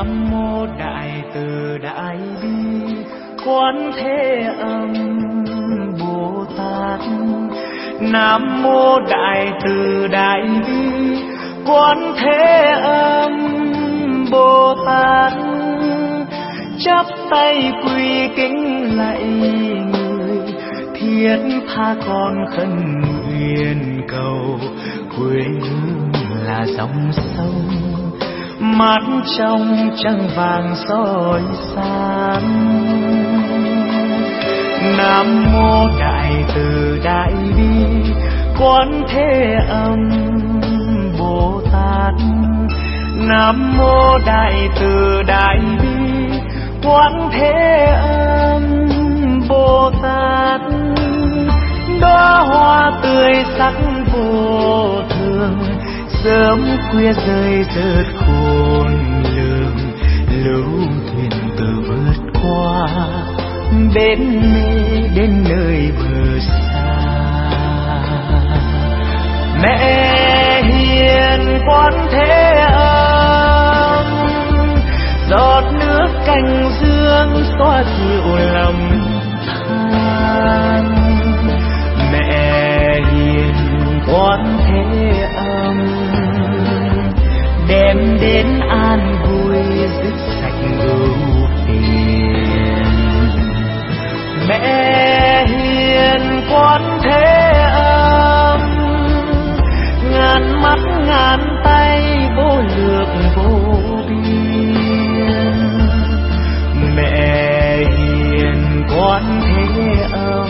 Nam mô Đại Từ Đại Bi Quán Thế Âm Bồ Tát. Nam mô Đại Từ Đại Bi Quán Thế Âm Bồ Tát. Chắp tay quỳ kính lạy người, thiết tha con khấn nguyện cầu. Quê hương là dòng sông, mắt trong trăng vàng soi sáng. Nam mô Đại Từ Đại Bi Quán Thế Âm Bồ Tát. Nam mô Đại Từ Đại Bi Quán Thế Âm Bồ Tát. Đóa hoa tươi sắc vô thường, sớm khuya rơi rớt khôn lường. Lưu thuyền từ vượt qua bến mê đến nơi bờ xa. Mẹ hiền Quán Thế Âm, giọt nước cành dương xóa dịu lòng than. Mẹ hiền Quán Thế Âm, đem đến an vui dứt sạch ưu phiền. Mẹ hiền Quán Thế Âm, ngàn mắt ngàn tay vô lược vô biên. Mẹ hiền Quán Thế Âm,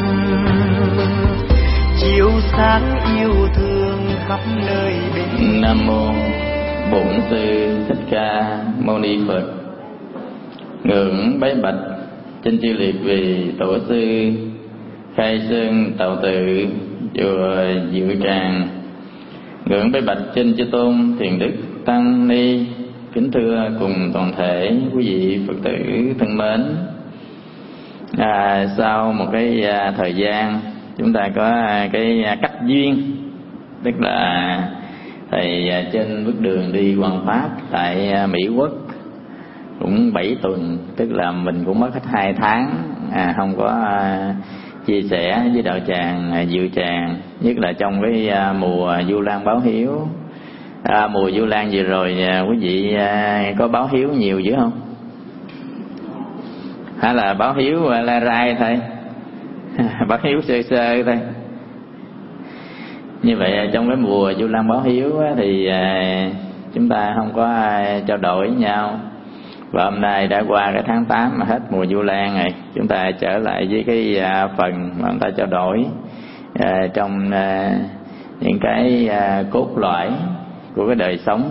chiếu sáng yêu thương khắp nơi bên. Nam mô Bổn Sư Thích Ca Mâu Ni Phật. Ngưỡng bái bạch trên chư liệt vì tổ sư Khai Sơn Tạo Tự chùa Diệu Tràng. Ngưỡng bái bạch trên chư tôn thiền đức tăng ni. Kính thưa cùng toàn thể quý vị Phật tử thân mến. Sau một cái thời gian chúng ta có cái cách duyên, tức là thầy trên bước đường đi hoằng pháp tại Mỹ Quốc cũng 7 tuần, tức là mình cũng mất hết 2 tháng không có chia sẻ với đạo tràng Diệu Tràng, nhất là trong cái mùa Vu Lan báo hiếu. Mùa Vu Lan vừa rồi quý vị có báo hiếu nhiều dữ không? Hay là báo hiếu la rai thôi? Báo hiếu sơ sơ thôi. Như vậy trong cái mùa Vu Lan báo hiếu thì chúng ta không có trao đổi với nhau. Và hôm nay đã qua cái tháng 8 mà hết mùa Vu Lan rồi, chúng ta trở lại với cái phần mà chúng ta trao đổi trong những cái cốt lõi của cái đời sống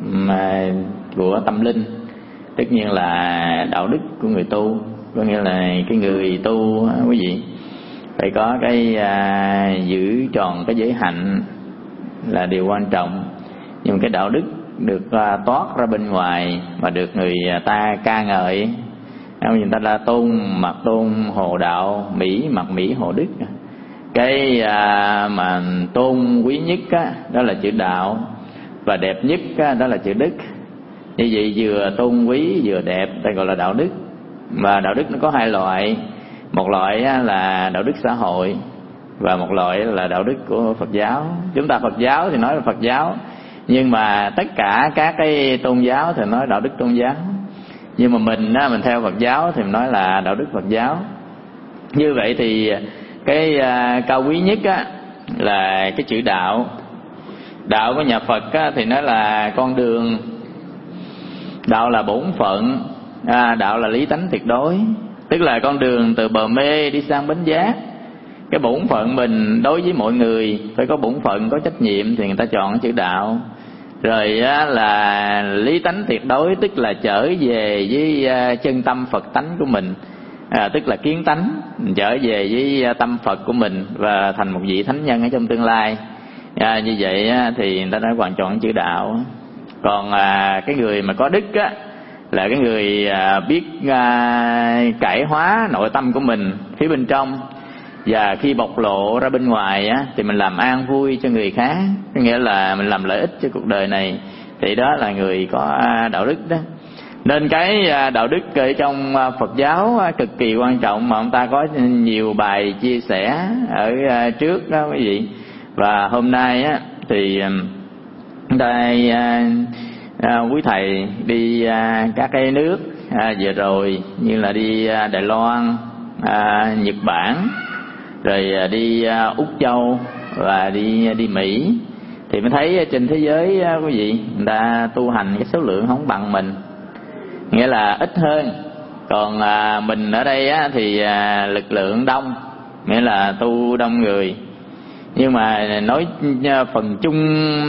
của tâm linh, tất nhiên là đạo đức của người tu. Có nghĩa là cái người tu quý vị phải có cái giữ tròn cái giới hạnh là điều quan trọng. Nhưng cái đạo đức được toát ra bên ngoài mà được người ta ca ngợi, người ta là tôn mặt tôn hồ đạo, mỹ mặt mỹ hồ đức. Cái mà tôn quý nhất đó là chữ đạo, và đẹp nhất đó là chữ đức. Như vậy vừa tôn quý vừa đẹp ta gọi là đạo đức. Và đạo đức nó có 2 loại. Một loại là đạo đức xã hội, và một loại là đạo đức của Phật giáo. Chúng ta Phật giáo thì nói là Phật giáo, nhưng mà tất cả các cái tôn giáo thì nói đạo đức tôn giáo. Nhưng mà mình theo Phật giáo thì mình nói là đạo đức Phật giáo. Như vậy thì cái cao quý nhất là cái chữ đạo. Đạo của nhà Phật thì nó là con đường, đạo là bổn phận, đạo là lý tánh tuyệt đối, tức là con đường từ bờ mê đi sang bến giác. Cái bổn phận mình đối với mọi người phải có bổn phận, có trách nhiệm thì người ta chọn cái chữ đạo. Rồi là lý tánh tuyệt đối, tức là trở về với chân tâm Phật tánh của mình, tức là kiến tánh, trở về với tâm Phật của mình và thành một vị thánh nhân ở trong tương lai. Như vậy thì người ta đã hoàn chọn chữ đạo. Còn cái người mà có đức là cái người biết cải hóa nội tâm của mình phía bên trong, và khi bộc lộ ra bên ngoài thì mình làm an vui cho người khác, có nghĩa là mình làm lợi ích cho cuộc đời này, thì đó là người có đạo đức đó. Nên cái đạo đức ở trong Phật giáo cực kỳ quan trọng, mà ông ta có nhiều bài chia sẻ ở trước đó quý vị. Và hôm nay thì đây quý thầy đi các cái nước vừa rồi, như là đi Đài Loan, Nhật Bản, rồi đi Úc Châu và đi Mỹ, thì mới thấy trên thế giới quý vị, người ta tu hành cái số lượng không bằng mình, nghĩa là ít hơn. Còn mình ở đây thì lực lượng đông, nghĩa là tu đông người. Nhưng mà nói phần chung,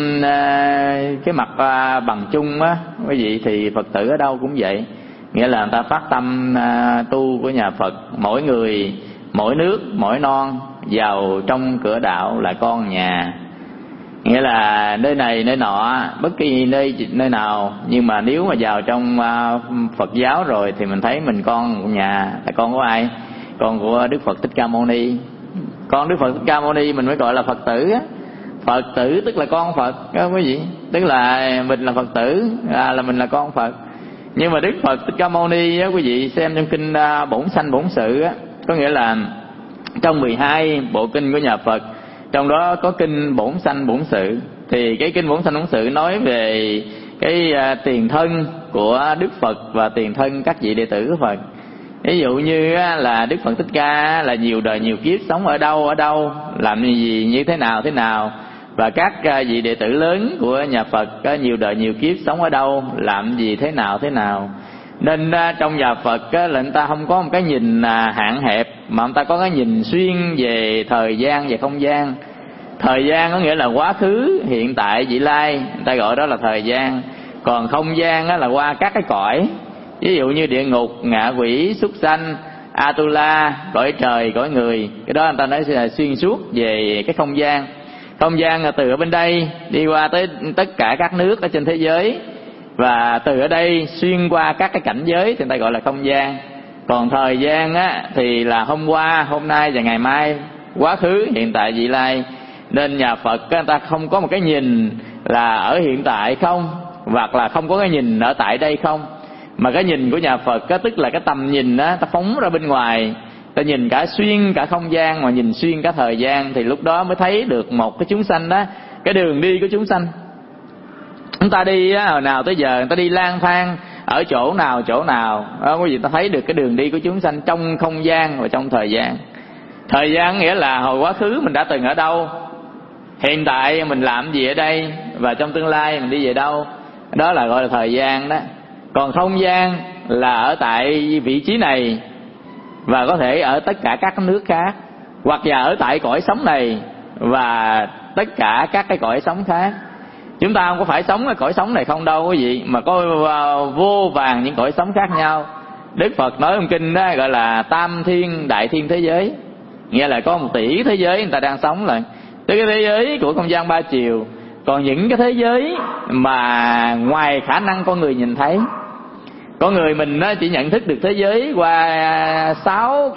cái mặt bằng chung á quý vị, thì Phật tử ở đâu cũng vậy. Nghĩa là người ta phát tâm tu của nhà Phật, mỗi người, mỗi nước, mỗi non vào trong cửa đạo là con nhà. Nghĩa là nơi này nơi nọ, bất kỳ nơi nào, nhưng mà nếu mà vào trong Phật giáo rồi thì mình thấy mình con của nhà. Là con của ai? Con của Đức Phật Thích Ca Mâu Ni. Con Đức Phật Thích Ca Mâu Ni mình mới gọi là Phật tử á. Phật tử tức là con Phật đó quý vị. Tức là mình là Phật tử, là mình là con Phật. Nhưng mà Đức Phật Thích Ca Mâu Ni á quý vị, xem trong kinh Bổn Sanh Bổn Sự á, có nghĩa là trong 12 bộ kinh của nhà Phật, trong đó có kinh Bổn Sanh Bổn Sự. Thì cái kinh Bổn Sanh Bổn Sự nói về cái tiền thân của Đức Phật và tiền thân các vị đệ tử của Phật. Ví dụ như là Đức Phật Thích Ca là nhiều đời nhiều kiếp sống ở đâu, làm gì như thế nào, và các vị đệ tử lớn của nhà Phật có nhiều đời nhiều kiếp sống ở đâu, làm gì thế nào. Nên trong nhà Phật là người ta không có một cái nhìn hạn hẹp, mà người ta có cái nhìn xuyên về thời gian và không gian. Thời gian có nghĩa là quá khứ, hiện tại, vị lai, người ta gọi đó là thời gian. Còn không gian là qua các cái cõi, ví dụ như địa ngục, ngạ quỷ, súc sanh, Atula, cõi trời, cõi người. Cái đó người ta nói là xuyên suốt về cái không gian. Không gian là từ ở bên đây đi qua tới tất cả các nước ở trên thế giới, và từ ở đây xuyên qua các cái cảnh giới thì người ta gọi là không gian. Còn thời gian thì là hôm qua, hôm nay và ngày mai, quá khứ, hiện tại, vị lai. Nên nhà Phật người ta không có một cái nhìn là ở hiện tại không, hoặc là không có cái nhìn ở tại đây không, mà cái nhìn của nhà Phật tức là cái tầm nhìn ta phóng ra bên ngoài, ta nhìn cả xuyên cả không gian, mà nhìn xuyên cả thời gian, thì lúc đó mới thấy được một cái chúng sanh đó, cái đường đi của chúng sanh. Chúng ta đi hồi nào tới giờ, người ta đi lang thang ở chỗ nào quý vị, ta thấy được cái đường đi của chúng sanh trong không gian và trong thời gian. Thời gian nghĩa là hồi quá khứ mình đã từng ở đâu, hiện tại mình làm gì ở đây, và trong tương lai mình đi về đâu. Đó là gọi là thời gian đó. Còn không gian là ở tại vị trí này, và có thể ở tất cả các nước khác, hoặc là ở tại cõi sống này và tất cả các cái cõi sống khác. Chúng ta không có phải sống ở cõi sống này không đâu quý vị, mà có vô vàn những cõi sống khác nhau. Đức Phật nói trong kinh đó gọi là tam thiên đại thiên thế giới, nghĩa là có 1 tỷ thế giới người ta đang sống lại. Tới cái thế giới của không gian 3 chiều. Còn những cái thế giới mà ngoài khả năng con người nhìn thấy, con người mình chỉ nhận thức được thế giới qua 6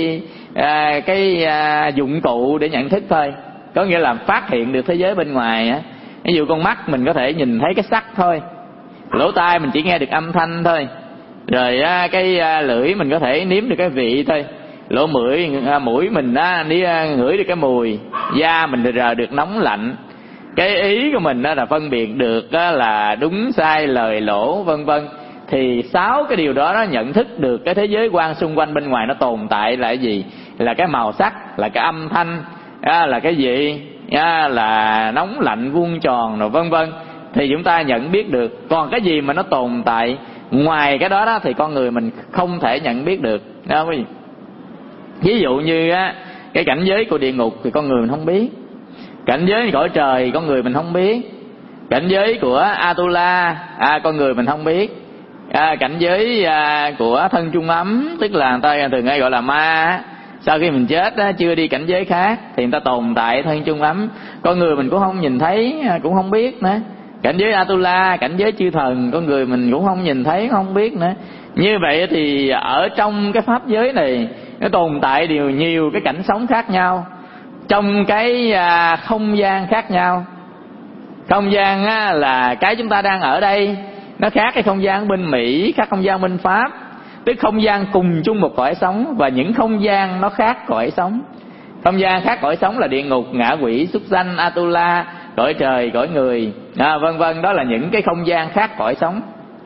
cái dụng cụ để nhận thức thôi. Có nghĩa là phát hiện được thế giới bên ngoài á. Ví dụ con mắt mình có thể nhìn thấy cái sắc thôi, lỗ tai mình chỉ nghe được âm thanh thôi, rồi cái lưỡi mình có thể nếm được cái vị thôi, lỗ mũi mình đi ngửi được cái mùi, da mình rờ được nóng lạnh, cái ý của mình là phân biệt được là đúng sai, lời lỗ, vân vân. Thì 6 cái điều đó nó nhận thức được cái thế giới quan xung quanh bên ngoài nó tồn tại là cái gì, là cái màu sắc, là cái âm thanh, là cái gì, là nóng lạnh, vuông tròn, rồi vân vân. Thì chúng ta nhận biết được. Còn cái gì mà nó tồn tại ngoài cái đó thì con người mình không thể nhận biết được. Đó quý vị. Ví dụ như cái cảnh giới của địa ngục thì con người mình không biết, cảnh giới cõi trời con người mình không biết, cảnh giới của Atula con người mình không biết, cảnh giới của thân chung ấm, tức là người ta thường hay gọi là ma. Sau khi mình chết chưa đi cảnh giới khác thì người ta tồn tại thân chung ấm, con người mình cũng không nhìn thấy, cũng không biết nữa. Cảnh giới Atula, cảnh giới chư thần, con người mình cũng không nhìn thấy, không biết nữa. Như vậy thì ở trong cái pháp giới này nó tồn tại nhiều cái cảnh sống khác nhau, trong cái không gian khác nhau. Không gian là cái chúng ta đang ở đây, Nó khác cái không gian bên Mỹ, khác không gian bên Pháp. Tức không gian cùng chung một cõi sống, và những không gian nó khác cõi sống. Không gian khác cõi sống là địa ngục, ngạ quỷ, súc sanh, Atula, cõi trời, cõi người, vân vân. Đó là những cái không gian khác cõi sống.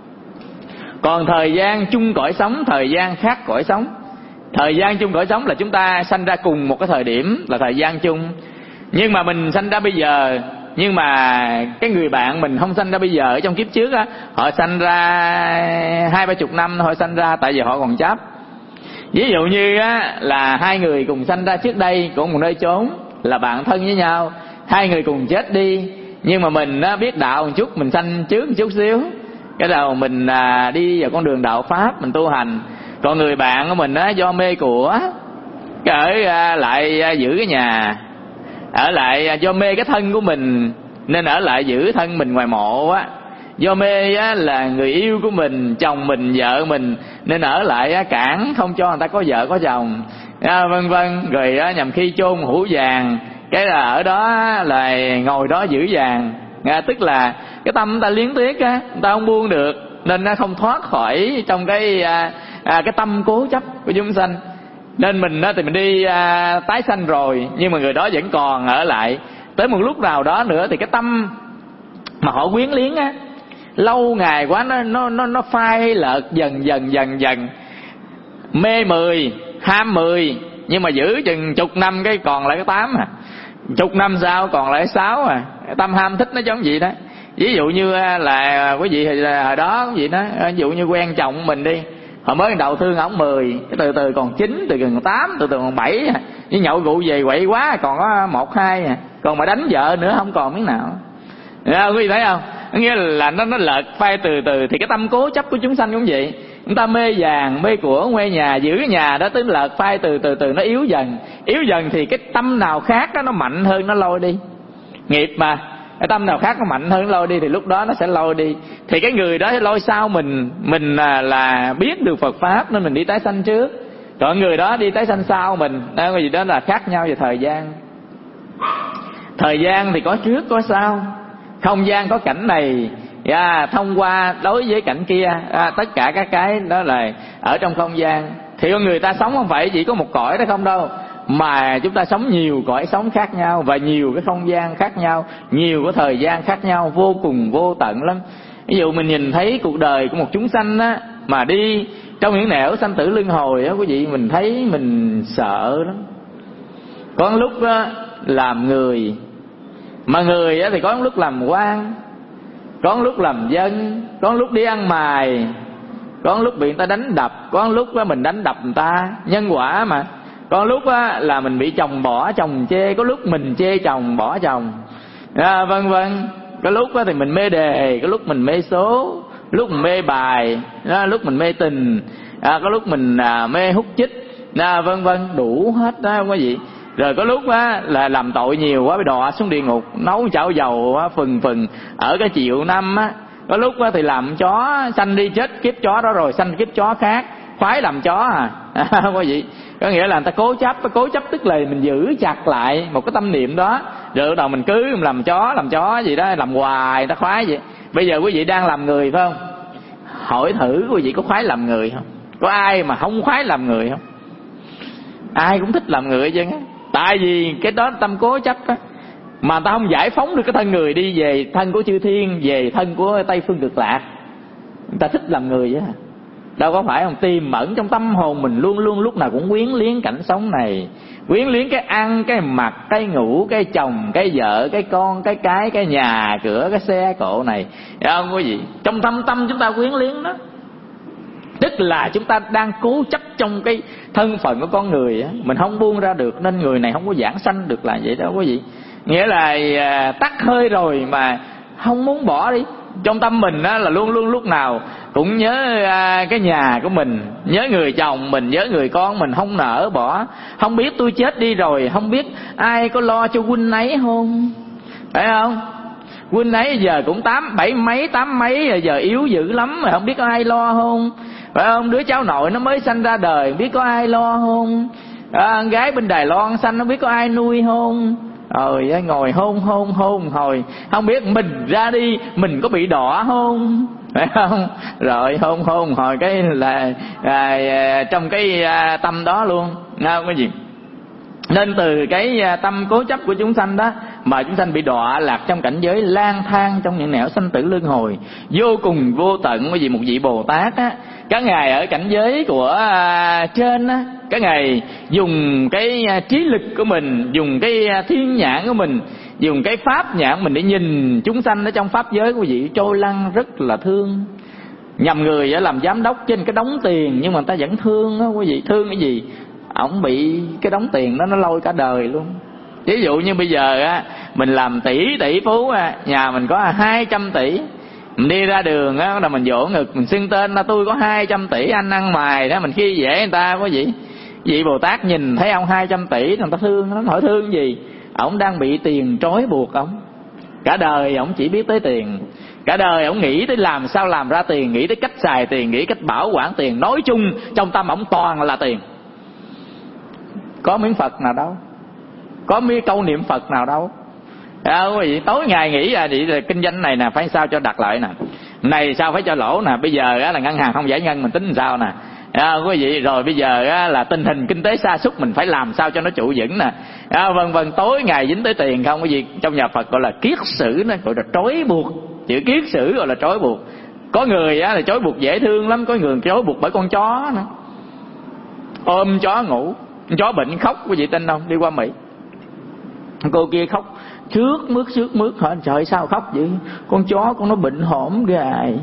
Còn thời gian chung cõi sống, thời gian khác cõi sống. Thời gian chung cõi sống là chúng ta sanh ra cùng một cái thời điểm, là thời gian chung. Nhưng mà mình sanh ra bây giờ, nhưng mà cái người bạn mình không sanh ra bây giờ, ở trong kiếp trước á, họ sanh ra 20-30 năm họ sanh ra, tại vì họ còn chấp. Ví dụ như á, là hai người cùng sanh ra trước đây cũng một nơi chốn, là bạn thân với nhau, hai người cùng chết đi, nhưng mà mình á, biết đạo một chút, mình sanh trước một chút xíu, cái đầu mình đi vào con đường đạo pháp, mình tu hành. Còn người bạn của mình á, do mê của, ở lại giữ cái nhà, ở lại do mê cái thân của mình nên ở lại giữ thân mình ngoài mộ á, do mê á, là người yêu của mình, chồng mình, vợ mình, nên ở lại á, cản không cho người ta có vợ có chồng, vân vân. Rồi á, nhằm khi chôn hũ vàng, cái là ở đó là ngồi đó giữ vàng, tức là cái tâm người ta liếng tiếc á, người ta không buông được, nên nó không thoát khỏi trong cái tâm cố chấp của chúng sanh. Nên mình thì mình đi tái sanh rồi, nhưng mà người đó vẫn còn ở lại. Tới một lúc nào đó nữa thì cái tâm mà họ quyến liếng á, lâu ngày quá nó phai lợt dần. Mê 10, ham 10, nhưng mà giữ chừng chục năm cái còn lại cái 8 à. Chục năm sau còn lại 6 à. Tâm ham thích nó giống vậy đó. Ví dụ như là quý vị hồi đó quý vị đó, ví dụ như quen chồng mình đi, hồi mới đầu thương ổng 10, từ từ còn 9, từ từ còn 8, từ từ còn 7, với nhậu rượu về quậy quá còn có 1, 2 à. Còn mà đánh vợ nữa không còn miếng nào. Quý vị thấy không? Nghĩa là nó lợt phai từ từ. Thì cái tâm cố chấp của chúng sanh cũng vậy. Người ta mê vàng, mê của, mê nhà, giữ cái nhà đó, tới lợt phai từ từ nó yếu dần. Yếu dần thì cái tâm nào khác đó nó mạnh hơn nó lôi đi. Nghiệp mà, cái tâm nào khác nó mạnh hơn nó lôi đi, thì lúc đó nó sẽ lôi đi. Thì cái người đó lôi sau mình là biết được Phật Pháp nên mình đi tái sanh trước. Còn người đó đi tái sanh sau mình, cái gì đó là khác nhau về thời gian. Thời gian thì có trước có sau, không gian có cảnh này, thông qua đối với cảnh kia, tất cả các cái đó là ở trong không gian. Thì con người ta sống không phải chỉ có một cõi đó không đâu, mà chúng ta sống nhiều cõi sống khác nhau, và nhiều cái không gian khác nhau, nhiều cái thời gian khác nhau, vô cùng vô tận lắm. Ví dụ mình nhìn thấy cuộc đời của một chúng sanh á, mà đi trong những nẻo sanh tử luân hồi á, quý vị, mình thấy mình sợ lắm. Có lúc á, làm người, mà người á thì có lúc làm quan, có lúc làm dân, có lúc đi ăn mày, có lúc bị người ta đánh đập, có lúc á mình đánh đập người ta, nhân quả mà. Có lúc á là mình bị chồng bỏ, chồng chê, có lúc mình chê chồng bỏ chồng, vân vân. Có lúc á thì mình mê đề, có lúc mình mê số, lúc mình mê bài, lúc mình mê tình, có lúc mình mê hút chích, vân vân, đủ hết đó quý vị. Rồi có lúc á là làm tội nhiều quá bị đọa xuống địa ngục, nấu chảo dầu á, phừng ở cái triệu năm á. Có lúc á thì làm chó, sanh đi chết kiếp chó đó rồi sanh kiếp chó khác, khoái làm chó quý vị. Có nghĩa là người ta cố chấp tức là mình giữ chặt lại một cái tâm niệm đó, rồi bắt đầu mình cứ làm chó gì đó, làm hoài, người ta khoái vậy. Bây giờ quý vị đang làm người phải không? Hỏi thử quý vị có khoái làm người không? Có ai mà không khoái làm người không? Ai cũng thích làm người chứ. Tại vì cái đó tâm cố chấp á, mà ta không giải phóng được cái thân người đi về thân của chư thiên, về thân của Tây Phương Cực Lạc, người ta thích làm người á. Đâu có phải không? Tiềm ẩn trong tâm hồn mình luôn luôn lúc nào cũng quyến liếng cảnh sống này, quyến liếng cái ăn, cái mặc, cái ngủ, cái chồng, cái vợ, cái con, cái nhà cửa, cái xe cộ này, thấy không quý vị? Trong tâm chúng ta quyến liếng đó, tức là chúng ta đang cố chấp trong cái thân phận của con người á, mình không buông ra được, nên người này không có giảng sanh được là vậy đó quý vị. Nghĩa là tắt hơi rồi mà không muốn bỏ đi. Trong tâm mình á là luôn luôn lúc nào cũng nhớ cái nhà của mình, nhớ người chồng mình, nhớ người con mình, không nỡ bỏ. Không biết tôi chết đi rồi, không biết ai có lo cho huynh ấy không, phải không? Huynh ấy giờ cũng 7 mấy 8 mấy, giờ yếu dữ lắm mà không biết có ai lo không, phải không? Đứa cháu nội nó mới sanh ra đời, biết có ai lo không? Gái bên Đài Loan sanh, nó biết có ai nuôi không? Rồi ngồi hôn hồi không biết mình ra đi mình có bị đọa không, phải không? Rồi hôn hồi cái là trong cái tâm đó luôn, không có gì. Nên từ cái tâm cố chấp của chúng sanh đó mà chúng sanh bị đọa lạc trong cảnh giới lang thang trong những nẻo sanh tử luân hồi vô cùng vô tận. Bởi vì một vị Bồ Tát á, các ngài ở cảnh giới của trên á, các ngài dùng cái trí lực của mình, dùng cái thiên nhãn của mình, dùng cái pháp nhãn của mình để nhìn chúng sanh ở trong pháp giới của vị trôi lăn rất là thương. Nhầm người làm giám đốc trên cái đống tiền nhưng mà người ta vẫn thương đó quý vị. Thương cái gì? Ổng bị cái đống tiền đó nó lôi cả đời luôn. Ví dụ như bây giờ á, mình làm tỷ phú á, nhà mình có 200 tỷ, mình đi ra đường á, là mình vỗ ngực mình xưng tên là tôi có 200 tỷ, anh ăn mày đó, mình khi dễ người ta có gì. Vị Bồ Tát nhìn thấy ông 200 tỷ người ta thương nó, hỏi thương gì? Ổng đang bị tiền trói buộc ổng. Cả đời ổng chỉ biết tới tiền, cả đời ổng nghĩ tới làm sao làm ra tiền, nghĩ tới cách xài tiền, nghĩ cách bảo quản tiền. Nói chung trong tâm ổng toàn là tiền. Có miếng Phật nào đâu, có miếng câu niệm Phật nào đâu. Quý vị tối ngày nghĩ vậy là kinh doanh này nè phải sao cho đạt lợi nè, này sao phải cho lỗ nè, bây giờ là ngân hàng không giải ngân mình tính làm sao nè, quý vị. Rồi bây giờ là tình hình kinh tế sa sút mình phải làm sao cho nó trụ vững nè, vân vân. Tối ngày dính tới tiền không. Cái gì trong nhà Phật gọi là kiết sử, nó gọi là trói buộc. Chữ kiết sử gọi là trói buộc. Có người là trói buộc dễ thương lắm, có người trói buộc bởi con chó nữa. Ôm chó ngủ, chó bệnh khóc, quý vị tin không? Đi qua Mỹ, cô kia khóc trước mướt hỏi trời sao khóc vậy? Con chó con nó bệnh hổm gài.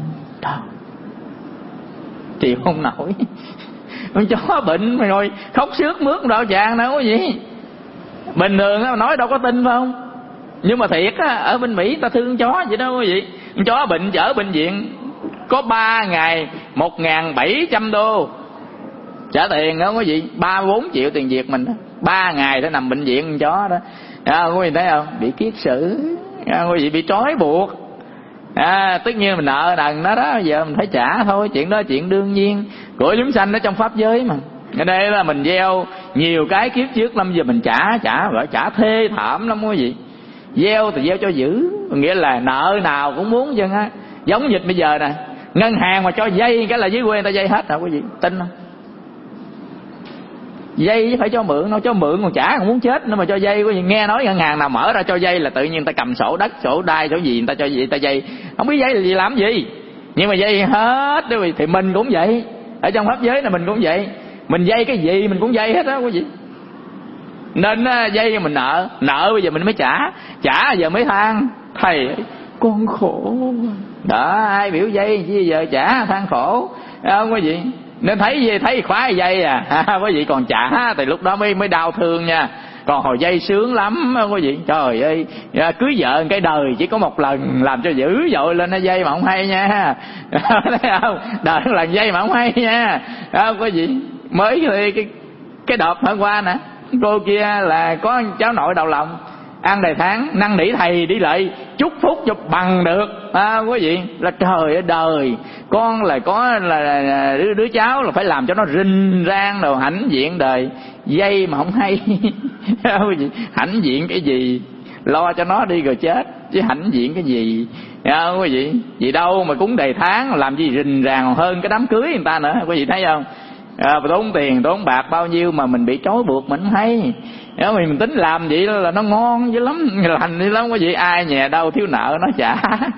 Chịu không nổi. Con chó bệnh mà rồi khóc sướt mướt đâu chàng đâu có gì. Bình thường á nói đâu có tin phải không? Nhưng mà thiệt á, ở bên Mỹ ta thương chó vậy đâu quý vị. Con chó bệnh chở bệnh viện có 3 ngày 1.700 đô trả tiền đó quý vị. 3-4 triệu tiền Việt mình đó. 3 ngày để nằm bệnh viện con chó đó. Quý vị thấy không? Bị kiết sử, quý vị bị trói buộc. Tất nhiên mình nợ nần nó đó, giờ mình phải trả thôi. Chuyện đó chuyện đương nhiên của chúng sanh ở trong pháp giới mà. Ở đây là mình gieo nhiều cái kiếp trước lắm, giờ mình trả thê thảm lắm quý vị. Gieo thì gieo cho dữ, nghĩa là nợ nào cũng muốn chứ á. Giống dịch bây giờ nè, ngân hàng mà cho dây cái là dưới quê người ta dây hết hả quý vị, tin không? Dây phải cho mượn, nó cho mượn còn trả còn muốn chết nữa mà cho dây. Quý vị nghe nói ngân hàng nào mở ra cho dây là tự nhiên người ta cầm sổ đất, sổ đai, sổ gì người ta cho gì, người ta dây. Không biết dây là gì làm gì, nhưng mà dây hết đó. Thì mình cũng vậy, ở trong pháp giới này mình cũng vậy. Mình dây cái gì mình cũng dây hết đó quý vị. Nên dây mình nợ bây giờ mình mới trả giờ mới than thầy con khổ đó. Ai biểu dây chứ giờ trả than khổ không quý vị. Nên thấy khoái dây quý vị, còn trả thì lúc đó mới đau thương nha. Còn hồi dây sướng lắm quý vị. Trời ơi, cưới vợ cái đời chỉ có một lần, làm cho dữ dội lên nó dây mà không hay nha. Thấy không? Đời lần dây mà không hay nha. Quý vị mới cái đợt hôm qua nè, cô kia là có cháu nội đầu lòng, ăn đầy tháng, năn nỉ thầy đi lại chúc phúc cho bằng được. Quý vị, là trời ơi, đời con là có là đứa cháu là phải làm cho nó rinh rang rồi hãnh diện đời. Dây mà không hay. Quý vị, hãnh diện cái gì, lo cho nó đi rồi chết chứ hãnh diện cái gì. Quý vị, gì đâu mà cúng đầy tháng làm gì rình ràng hơn cái đám cưới người ta nữa. Quý vị thấy không? Tốn tiền tốn bạc bao nhiêu mà mình bị trói buộc mình không hay. Mình tính làm vậy là nó ngon dữ lắm, lành dữ lắm quý vị. Ai nhà đâu thiếu nợ nó trả.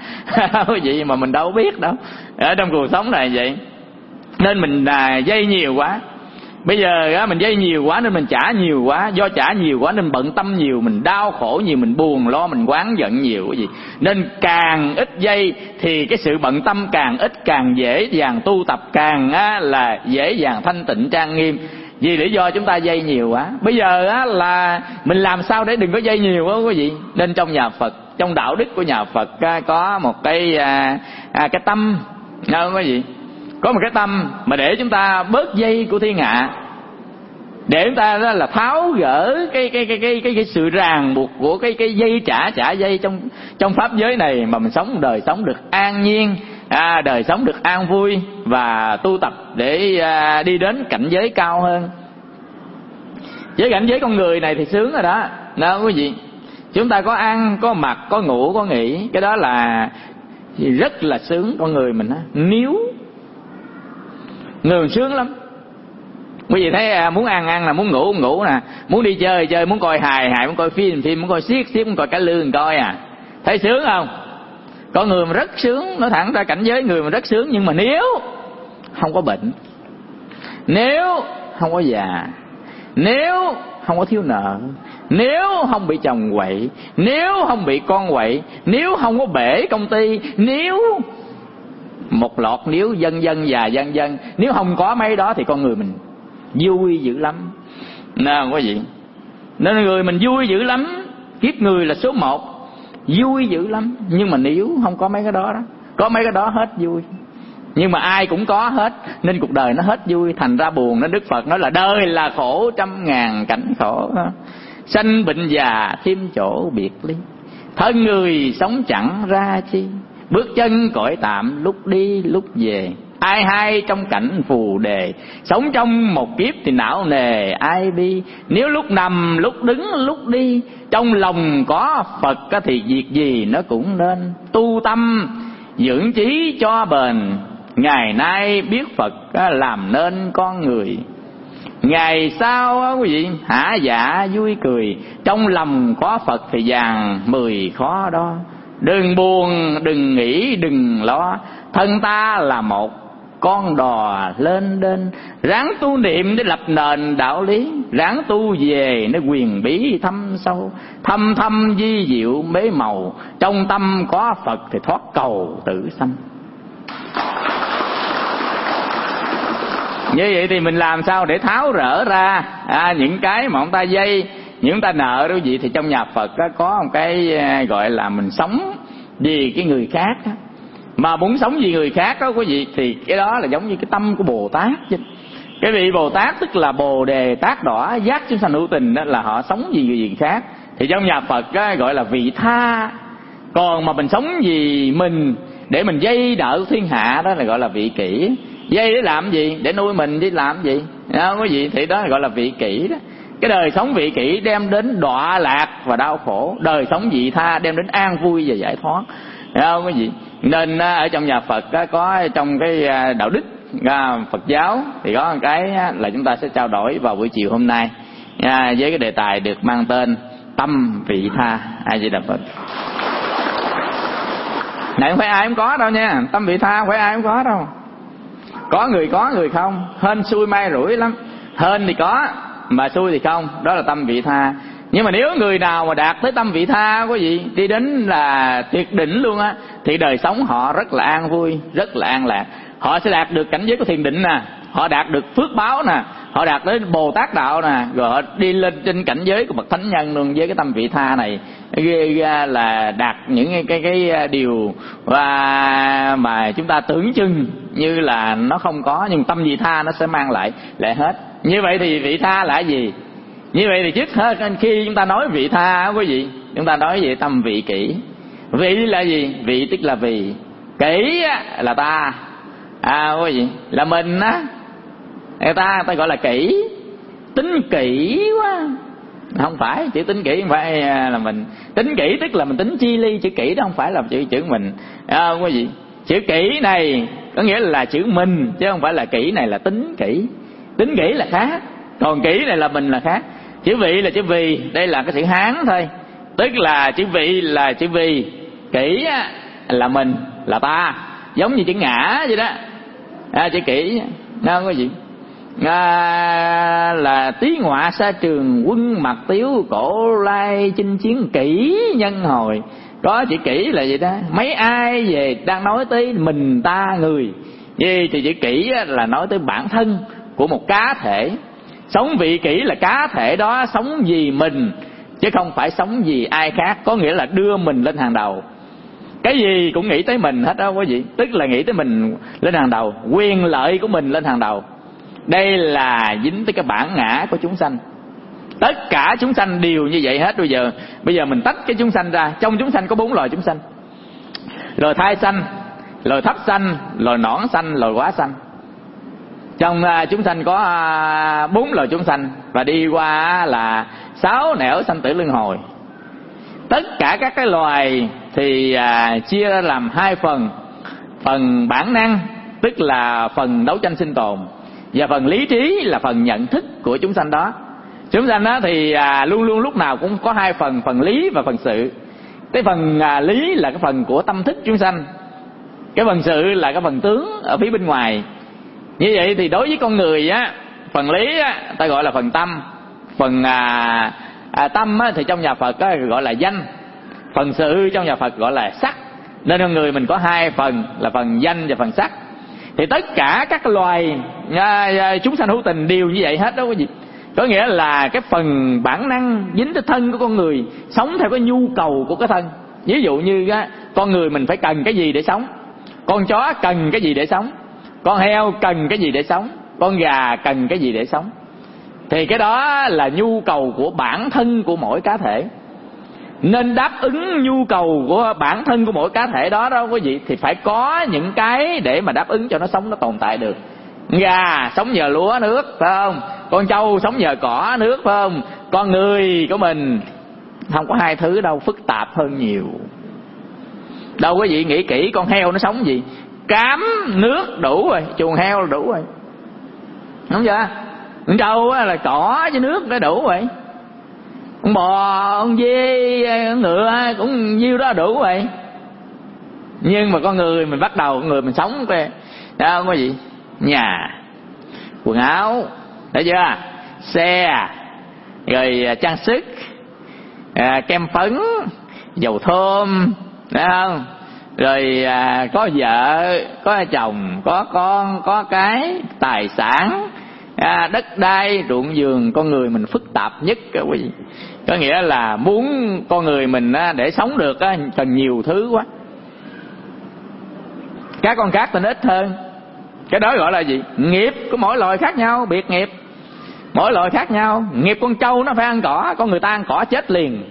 Quý vị mà mình đâu biết đâu. Ở trong cuộc sống này vậy. Nên mình dây nhiều quá. Bây giờ mình dây nhiều quá nên mình trả nhiều quá. Do trả nhiều quá nên bận tâm nhiều, mình đau khổ nhiều, mình buồn lo, mình oán giận nhiều quý vị. Nên càng ít dây thì cái sự bận tâm càng ít, càng dễ dàng tu tập, càng là dễ dàng thanh tịnh trang nghiêm. Vì lý do chúng ta dây nhiều quá. Bây giờ là mình làm sao để đừng có dây nhiều quá quý vị. Nên trong nhà Phật, trong đạo đức của nhà Phật có một cái tâm, quý vị, có một cái tâm mà để chúng ta bớt dây của thiên hạ, để chúng ta đó là tháo gỡ cái sự ràng buộc của cái dây trả dây trong pháp giới này, mà mình sống đời sống được an nhiên, đời sống được an vui và tu tập để đi đến cảnh giới cao hơn. Với cảnh giới con người này thì sướng rồi đó quý vị. Chúng ta có ăn, có mặc, có ngủ, có nghỉ, cái đó là rất là sướng con người mình á. Nếu người sướng lắm. Quý vị thấy muốn ăn là muốn ngủ nè, muốn đi chơi, muốn coi hài, muốn coi phim, muốn coi xiếc, muốn coi cải lương coi à. Thấy sướng không? Con người mà rất sướng, nói thẳng ra cảnh giới người mà rất sướng. Nhưng mà nếu không có bệnh, nếu không có già, nếu không có thiếu nợ, nếu không bị chồng quậy, nếu không bị con quậy, nếu không có bể công ty, nếu một loạt nếu dân và dân, nếu không có mấy đó thì con người mình vui dữ lắm. Nè quý vị, nên người mình vui dữ lắm. Kiếp người là số 1, vui dữ lắm. Nhưng mà nếu không có mấy cái đó, có mấy cái đó hết vui. Nhưng mà ai cũng có hết, nên cuộc đời nó hết vui, thành ra buồn. Nên Đức Phật nói là đời là khổ trăm ngàn cảnh khổ, sanh bệnh già thêm chỗ biệt ly, thân người sống chẳng ra chi, bước chân cõi tạm lúc đi lúc về, ai hay trong cảnh phù đề, sống trong một kiếp thì não nề ai bi, nếu lúc nằm lúc đứng lúc đi, trong lòng có Phật thì việc gì nó cũng nên, tu tâm dưỡng chí cho bền, ngày nay biết Phật làm nên con người, ngày sau quý vị hả dạ vui cười, trong lòng có Phật thì vàng 10 khó đo, đừng buồn đừng nghĩ đừng lo, thân ta là một con đò lên đên, ráng tu niệm để lập nền đạo lý, ráng tu về nó quyền bí thâm sâu, thâm thâm di diệu mế màu, trong tâm có Phật thì thoát cầu tử sanh. Như vậy thì mình làm sao để tháo rỡ ra những cái mà ông ta dây, những ta nợ đó gì. Thì trong nhà Phật có một cái gọi là mình sống vì cái người khác đó. Mà muốn sống vì người khác đó quý vị, thì cái đó là giống như cái tâm của Bồ Tát chứ. Cái vị Bồ Tát tức là Bồ Đề Tát Đỏ giác chúng sanh hữu tình, đó là họ sống vì người khác. Thì trong nhà Phật gọi là vị tha. Còn mà mình sống vì mình để mình dây nợ thiên hạ, đó là gọi là vị kỷ. Dây để làm gì? Để nuôi mình chứ làm gì? Quý vị, thì đó gọi là vị kỷ đó. Cái đời sống vị kỷ đem đến đọa lạc và đau khổ, đời sống vị tha đem đến an vui và giải thoát. Quý vị, nên ở trong nhà Phật có trong cái đạo đức Phật giáo thì có một cái là chúng ta sẽ trao đổi vào buổi chiều hôm nay với cái đề tài được mang tên tâm vị tha. Ai Di Đà Phật. Này không phải ai cũng có đâu nha, tâm vị tha không phải ai cũng có đâu. Có người không, hên xui may rủi lắm. Hên thì có mà xui thì không, đó là tâm vị tha. Nhưng mà nếu người nào mà đạt tới tâm vị tha quý vị, đi đến là tuyệt đỉnh luôn á, thì đời sống họ rất là an vui, rất là an lạc. Họ sẽ đạt được cảnh giới của thiền định nè, họ đạt được phước báo nè, họ đạt tới Bồ Tát đạo nè, rồi họ đi lên trên cảnh giới của bậc thánh nhân luôn. Với cái tâm vị tha này ghê ra là đạt những cái điều mà chúng ta tưởng chừng như là nó không có, nhưng tâm vị tha nó sẽ mang lại hết. Như vậy thì vị tha là gì? Như vậy thì trước hết khi chúng ta nói vị tha quý vị, chúng ta nói về tâm vị kỷ. Vị là gì? Vị tức là vì, kỷ là ta, quý vị, là mình á. Người ta gọi là kỷ, tính kỷ quá. Không phải, chữ tính kỷ không phải là mình. Tính kỷ tức là mình tính chi ly, chữ kỷ đó không phải là chữ mình. Quý vị, chữ kỷ này có nghĩa là chữ mình, chứ không phải là kỷ này là tính kỷ. Tính kỷ là khác, còn kỷ này là mình là khác. Chữ vị là chữ vì, đây là cái chữ Hán thôi. Tức là chữ vị là chữ vì, kỷ là mình, là ta, giống như chữ ngã vậy đó. Chữ kỷ đó quý vị. Là tí ngọa xa trường quân mặt tiếu, cổ lai chinh chiến kỷ nhân hồi. Có chữ kỷ là gì đó. Mấy ai về đang nói tới mình ta người, vì thì chữ kỷ là nói tới bản thân của một cá thể. Sống vị kỷ là cá thể đó sống vì mình, chứ không phải sống vì ai khác. Có nghĩa là đưa mình lên hàng đầu, cái gì cũng nghĩ tới mình hết đó quý vị. Tức là nghĩ tới mình lên hàng đầu, quyền lợi của mình lên hàng đầu. Đây là dính tới cái bản ngã của chúng sanh. Tất cả chúng sanh đều như vậy hết. Bây giờ mình tách cái chúng sanh ra. Trong chúng sanh có 4 loài chúng sanh: loài thai sanh, loài thấp sanh, loài nõn sanh, loài quá sanh. Trong chúng sanh có 4 loài chúng sanh, và đi qua là 6 nẻo sanh tử luân hồi. Tất cả các cái loài thì chia ra làm hai phần. Phần bản năng tức là phần đấu tranh sinh tồn, và phần lý trí là phần nhận thức của chúng sanh đó. Chúng sanh đó thì luôn luôn lúc nào cũng có hai phần, phần lý và phần sự. Cái phần lý là cái phần của tâm thức chúng sanh, cái phần sự là cái phần tướng ở phía bên ngoài. Như vậy thì đối với con người á, phần lý á ta gọi là phần tâm, phần tâm á, thì trong nhà Phật á, gọi là danh, phần sự trong nhà Phật gọi là sắc. Nên con người mình có hai phần là phần danh và phần sắc. Thì tất cả các loài chúng sanh hữu tình đều như vậy hết đó quý vị. Có nghĩa là cái phần bản năng dính tới thân của con người sống theo cái nhu cầu của cái thân. Ví dụ như con người mình phải cần cái gì để sống, con chó cần cái gì để sống, con heo cần cái gì để sống, con gà cần cái gì để sống. Thì cái đó là nhu cầu của bản thân của mỗi cá thể. Nên đáp ứng nhu cầu của bản thân của mỗi cá thể đó quý vị, thì phải có những cái để mà đáp ứng cho nó sống, nó tồn tại được. Gà sống nhờ lúa nước, phải không? Con trâu sống nhờ cỏ nước, phải không? Con người của mình không có hai thứ đâu, phức tạp hơn nhiều. Đâu quý vị nghĩ kỹ, con heo nó sống gì? Cám nước đủ rồi, chuồng heo là đủ rồi, đúng chưa? Con trâu là cỏ với nước đã đủ rồi. Con bò, con dê, con ngựa cũng nhiêu đó đủ rồi. Nhưng mà con người mình bắt đầu, con người mình sống đó không có gì? Nhà, quần áo, thấy chưa? Xe, rồi trang sức, kem phấn, dầu thơm, thấy không? Rồi có vợ, có chồng, có con, có cái, tài sản, đất đai, ruộng vườn. Con người mình phức tạp nhất quý vị. Có nghĩa là muốn con người mình để sống được cần nhiều thứ quá. Các con khác thì ít hơn. Cái đó gọi là gì? Nghiệp của mỗi loài khác nhau, biệt nghiệp. Mỗi loài khác nhau. Nghiệp con trâu nó phải ăn cỏ, con người ta ăn cỏ chết liền.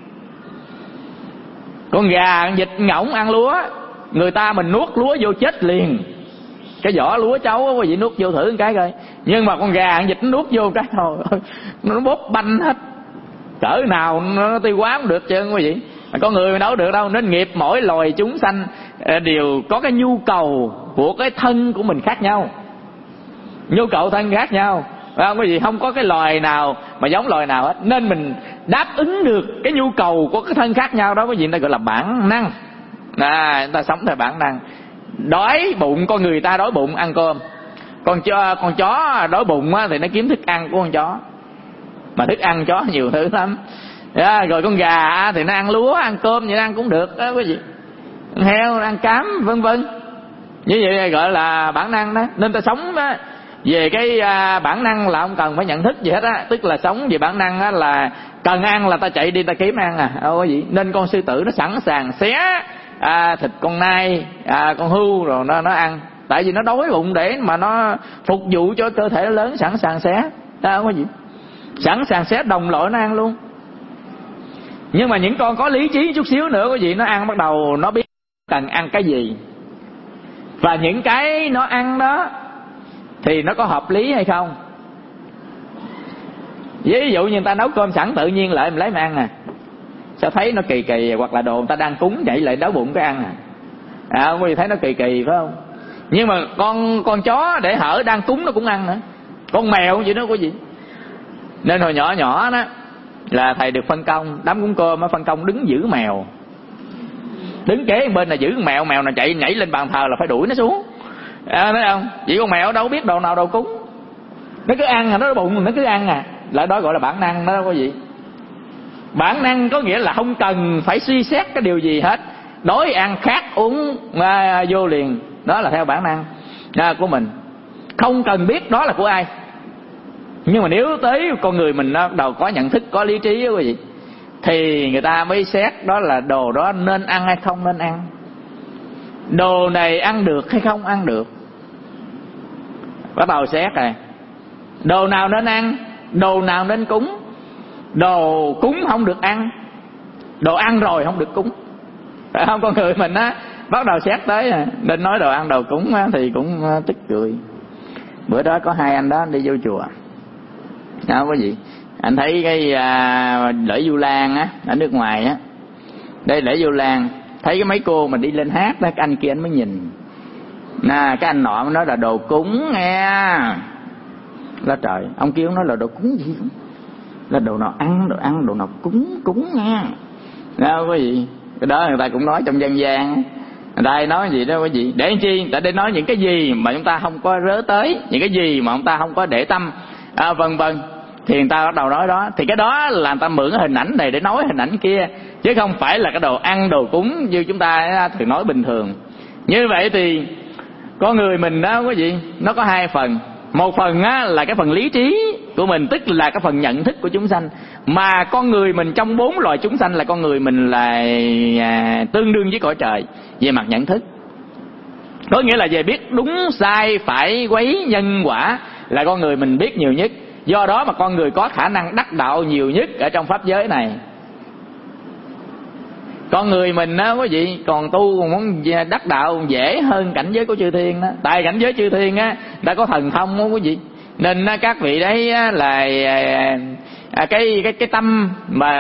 Con gà, con vịt, ngỗng ăn lúa, người ta mình nuốt lúa vô chết liền. Cái vỏ lúa cháu quý vị nuốt vô thử một cái coi. Nhưng mà con gà, con vịt nó nuốt vô cái thôi nó bóp banh hết. Cỡ nào nó tiêu hóa cũng được chứ quý vị. Con người mình đâu được đâu. Nên nghiệp mỗi loài chúng sanh đều có cái nhu cầu của cái thân của mình khác nhau. Nhu cầu thân khác nhau, phải không quý vị? Không có cái loài nào mà giống loài nào hết. Nên mình đáp ứng được cái nhu cầu của cái thân khác nhau đó quý vị, người ta gọi là bản năng. Người ta sống theo bản năng. Đói bụng, con người ta đói bụng ăn cơm. Con chó đói bụng thì nó kiếm thức ăn của con chó. Mà thức ăn chó nhiều thứ lắm. Rồi con gà thì nó ăn lúa, ăn cơm, vậy ăn cũng được đó quý vị. Con heo ăn cám, vân vân. Như vậy gọi là bản năng đó. Nên ta sống về cái bản năng là không cần phải nhận thức gì hết á. Tức là sống về bản năng là cần ăn là ta chạy đi ta kiếm ăn quý vị. Nên con sư tử nó sẵn sàng xé thịt con nai, con hươu rồi nó ăn. Tại vì nó đói bụng để mà nó phục vụ cho cơ thể nó lớn, sẵn sàng xé. Không có gì, sẵn sàng xé đồng loại nó ăn luôn. Nhưng mà những con có lý trí chút xíu nữa quý vị, nó ăn bắt đầu nó biết cần ăn cái gì, và những cái nó ăn đó thì nó có hợp lý hay không. Ví dụ như người ta nấu cơm sẵn tự nhiên lại mình lấy mà ăn sao thấy nó kỳ kỳ. Hoặc là đồ người ta đang cúng vậy lại đói bụng cái ăn quý vị thấy nó kỳ kỳ phải không? Nhưng mà con chó để hở đang cúng nó cũng ăn nữa. Con mèo vậy đó quý vị. Nên hồi nhỏ đó là thầy được phân công đám cúng cơm phân công đứng giữ mèo. Đứng kế bên là giữ con mèo, mèo nào chạy nhảy lên bàn thờ là phải đuổi nó xuống. Thấy không? Vậy con mèo đâu biết đồ nào đồ cúng, nó cứ ăn nó bụng nó cứ ăn lại đó gọi là bản năng đó quý vị. Bản năng có nghĩa là không cần phải suy xét cái điều gì hết, đói ăn khát uống vô liền. Đó là theo bản năng của mình, không cần biết đó là của ai. Nhưng mà nếu tới con người mình nó đầu có nhận thức, có lý trí đó quý vị, thì người ta mới xét đó là đồ đó nên ăn hay không nên ăn, đồ này ăn được hay không ăn được. Bắt đầu xét rồi, đồ nào nên ăn, đồ nào nên cúng. Đồ cúng không được ăn, đồ ăn rồi không được cúng, phải không? Con người mình bắt đầu xét tới nên nói đồ ăn đồ cúng thì cũng tức cười. Bữa đó có hai anh đó đi vô chùa quý vị, anh thấy cái lễ Vu Lan ở nước ngoài Đây lễ Vu Lan, thấy cái mấy cô mà đi lên hát đó, cái anh kia anh mới nhìn. Cái anh nọ mới nói là đồ cúng nghe. Là trời, ông kia ông nói là đồ cúng gì không? Là đồ nào ăn, đồ nào cúng nghe. Đó quý vị, cái đó người ta cũng nói trong dân gian. Người ta nói gì đó quý vị, để làm chi? Tại để nói những cái gì mà chúng ta không có rớ tới, những cái gì mà chúng ta không có để tâm, vân vân, thì người ta bắt đầu nói đó. Thì cái đó là người ta mượn cái hình ảnh này để nói hình ảnh kia, chứ không phải là cái đồ ăn đồ cúng như chúng ta thường nói bình thường. Như vậy thì con người mình đó quý vị, nó có hai phần. Một phần là cái phần lý trí của mình, tức là cái phần nhận thức của chúng sanh. Mà con người mình trong 4 loài chúng sanh là con người mình là tương đương với cõi trời về mặt nhận thức. Có nghĩa là về biết đúng sai phải quấy nhân quả là con người mình biết nhiều nhất. Do đó mà con người có khả năng đắc đạo nhiều nhất ở trong pháp giới này. Con người mình á quý vị, còn tu còn muốn đắc đạo dễ hơn cảnh giới của chư thiên đó. Tại cảnh giới chư thiên á đã có thần thông đó quý vị. Nên các vị đấy là cái tâm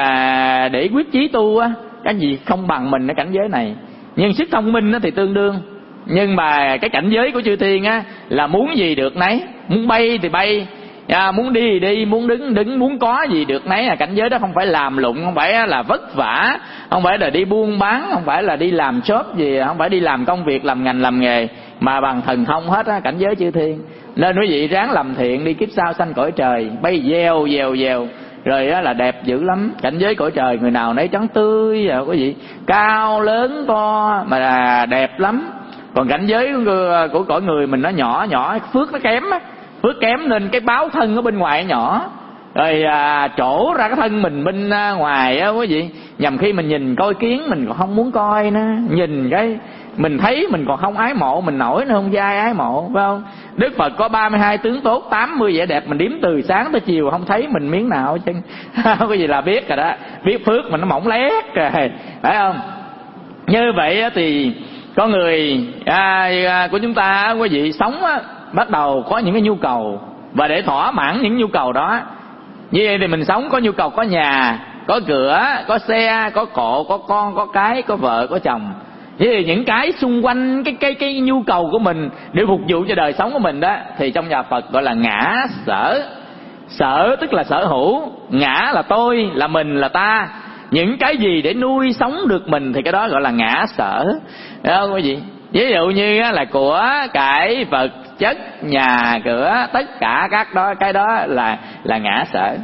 mà để quyết chí tu á, cái gì không bằng mình ở cảnh giới này. Nhưng sức thông minh thì tương đương. Nhưng mà cái cảnh giới của chư thiên á là muốn gì được nấy, muốn bay thì bay, muốn đi thì đi, muốn đứng, muốn có gì được nấy. Cảnh giới đó không phải làm lụng, không phải là vất vả, không phải là đi buôn bán, không phải là đi làm shop gì, không phải đi làm công việc, làm ngành, làm nghề, mà bằng thần thông hết á, cảnh giới chư thiên. Nên quý vị ráng làm thiện đi, kiếp sau sanh cõi trời, bay dèo rồi á là đẹp dữ lắm. Cảnh giới cõi trời người nào nấy trắng tươi quý vị, cao lớn to mà là đẹp lắm. Còn cảnh giới của cõi người mình nó nhỏ, phước nó kém á, phước kém nên cái báo thân ở bên ngoài nhỏ, rồi trổ ra cái thân mình bên ngoài á quý vị. Nhằm khi mình nhìn coi kiến mình còn không muốn coi nữa, nhìn cái mình thấy mình còn không ái mộ mình nổi nữa, không dai ái mộ, phải không? Đức Phật có 32 tướng tốt, 80 vẻ đẹp, mình đếm từ sáng tới chiều không thấy mình miếng nào chứ. Cái gì là biết rồi đó, biết phước mình nó mỏng lét rồi, phải không? Như vậy thì có người của chúng ta quý vị sống á, bắt đầu có những cái nhu cầu, và để thỏa mãn những nhu cầu đó, như vậy thì mình sống có nhu cầu có nhà, có cửa, có xe, có cộ, có con, có cái, có vợ, có chồng. Thì những cái xung quanh cái nhu cầu của mình để phục vụ cho đời sống của mình đó, thì trong nhà Phật gọi là ngã sở. Sở tức là sở hữu, ngã là tôi, là mình, là ta. Những cái gì để nuôi sống được mình thì cái đó gọi là ngã sở. Đúng không quý vị? Ví dụ như là của cải vật chất, nhà cửa, tất cả các đó, cái đó là ngã sở.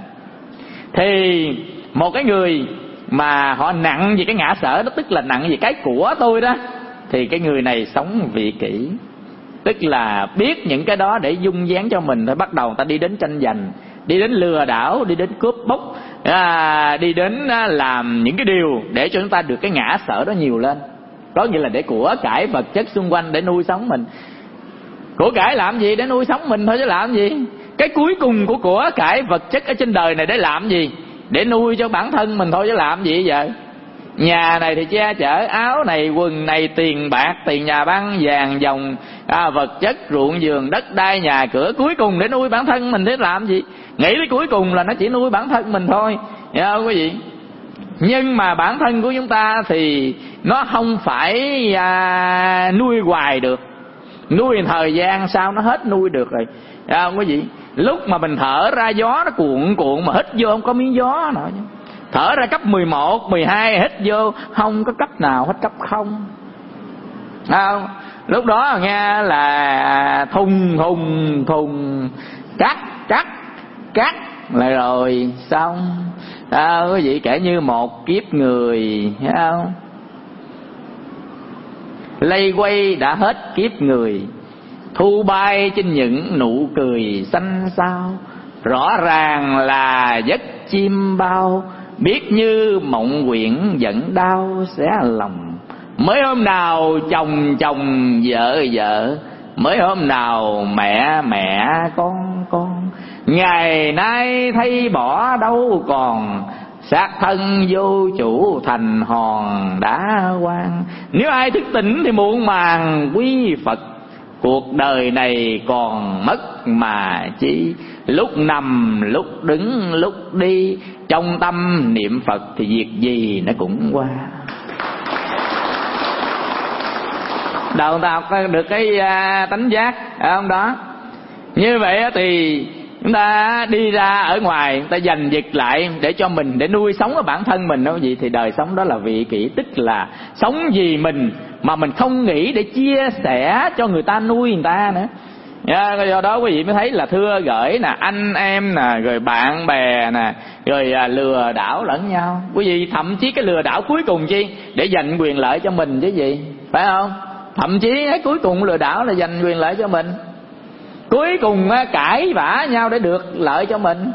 Thì một cái người mà họ nặng về cái ngã sở đó, tức là nặng về cái của tôi đó, thì cái người này sống vị kỷ. Tức là biết những cái đó để dung dáng cho mình, thôi bắt đầu người ta đi đến tranh giành, đi đến lừa đảo, đi đến cướp bóc, đi đến làm những cái điều để cho chúng ta được cái ngã sở đó nhiều lên. Đó nghĩa là để của cải vật chất xung quanh để nuôi sống mình. Của cải làm gì? Để nuôi sống mình thôi chứ làm gì. Cái cuối cùng của cải vật chất ở trên đời này để làm gì? Để nuôi cho bản thân mình thôi chứ làm gì vậy? Nhà này thì che chở, áo này, quần này, tiền bạc, tiền nhà băng, vàng dòng, vật chất, ruộng vườn, đất đai, nhà cửa, cuối cùng để nuôi bản thân mình thế làm gì? Nghĩ đến cuối cùng là nó chỉ nuôi bản thân mình thôi, hiểu không quý vị? Nhưng mà bản thân của chúng ta thì nó không phải nuôi hoài được. Nuôi thời gian sau nó hết nuôi được rồi, hiểu không quý vị? Lúc mà mình thở ra gió nó cuộn mà hít vô không có miếng gió nữa. Thở ra cấp 11, 12 hít vô không có cấp nào, hết cấp không. Không? Lúc đó nghe là thùng cắt lại rồi xong. Quý vị kể như một kiếp người, thấy không? Lây quay đã hết kiếp người, thu bay trên những nụ cười xanh xao. Rõ ràng là giấc chim bao, biết như mộng quyển giận đau xé lòng. Mới hôm nào chồng vợ, mới hôm nào mẹ con. Ngày nay thấy bỏ đâu còn, xác thân vô chủ thành hòn đá quan. Nếu ai thức tỉnh thì muộn màng quý Phật, cuộc đời này còn mất mà chi. Lúc nằm lúc đứng lúc đi, trong tâm niệm Phật thì việc gì nó cũng qua. đầu người ta học được cái tánh giác không đó. Như vậy thì chúng ta đi ra ở ngoài, chúng ta dành giật lại để cho mình, để nuôi sống cái bản thân mình, đâu gì thì đời sống đó là vị kỷ, tức là sống vì mình mà mình không nghĩ để chia sẻ cho người ta, nuôi người ta nữa. Do đó quý vị mới thấy là thưa gửi nè, anh em nè, rồi bạn bè nè, rồi lừa đảo lẫn nhau. Quý vị thậm chí cái lừa đảo cuối cùng chi? Để giành quyền lợi cho mình chứ gì, phải không? Thậm chí cái cuối cùng lừa đảo là giành quyền lợi cho mình. Cuối cùng cãi vã nhau để được lợi cho mình.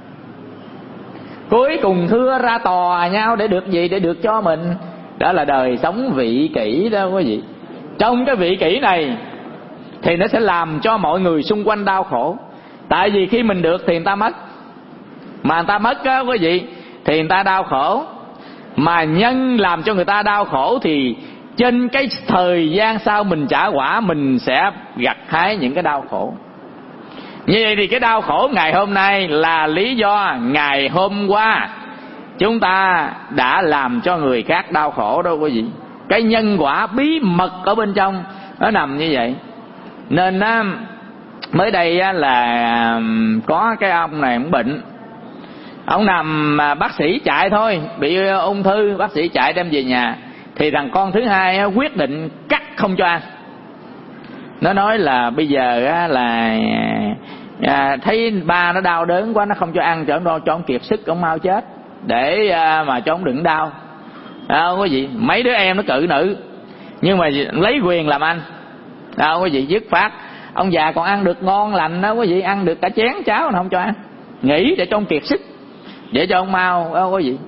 Cuối cùng thưa ra tòa nhau để được gì? Để được cho mình. Đó là đời sống vị kỷ đó quý vị. Trong cái vị kỷ này thì nó sẽ làm cho mọi người xung quanh đau khổ. Tại vì khi mình được thì người ta mất, mà người ta mất á quý vị thì người ta đau khổ. Mà nhân làm cho người ta đau khổ thì trên cái thời gian sau mình trả quả, mình sẽ gặt hái những cái đau khổ. Như vậy thì cái đau khổ ngày hôm nay là lý do ngày hôm qua chúng ta đã làm cho người khác đau khổ đó quý vị. Cái nhân quả bí mật ở bên trong nó nằm như vậy. Nên mới đây là có cái ông này cũng bệnh, ông nằm mà bác sĩ chạy thôi, bị ung thư, bác sĩ chạy đem về nhà. Thì thằng con thứ hai quyết định cắt không cho ăn. Nó nói là bây giờ là thấy ba nó đau đớn quá, nó không cho ăn, cho ông kiệt sức, ông mau chết để mà cho ông đừng đau. Quý vị, mấy đứa em nó cự nữ nhưng mà lấy quyền làm anh. Quý vị, dứt phát ông già còn ăn được ngon lành đó quý vị, ăn được cả chén cháo nó không cho ăn, nghĩ để cho ông kiệt sức, để cho ông mau quý vị.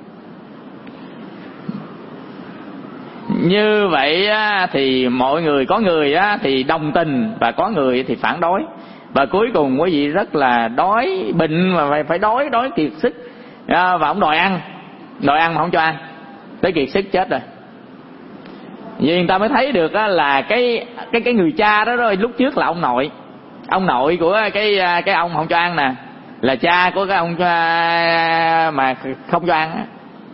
Như vậy thì mọi người, có người thì đồng tình và có người thì phản đối. Và cuối cùng quý vị rất là đói, bệnh mà phải đói kiệt sức, và ông đòi ăn mà không cho ăn, tới kiệt sức chết rồi. Vì người ta mới thấy được là cái người cha đó rồi, lúc trước là ông nội của cái ông không cho ăn nè, là cha của cái ông mà không cho ăn.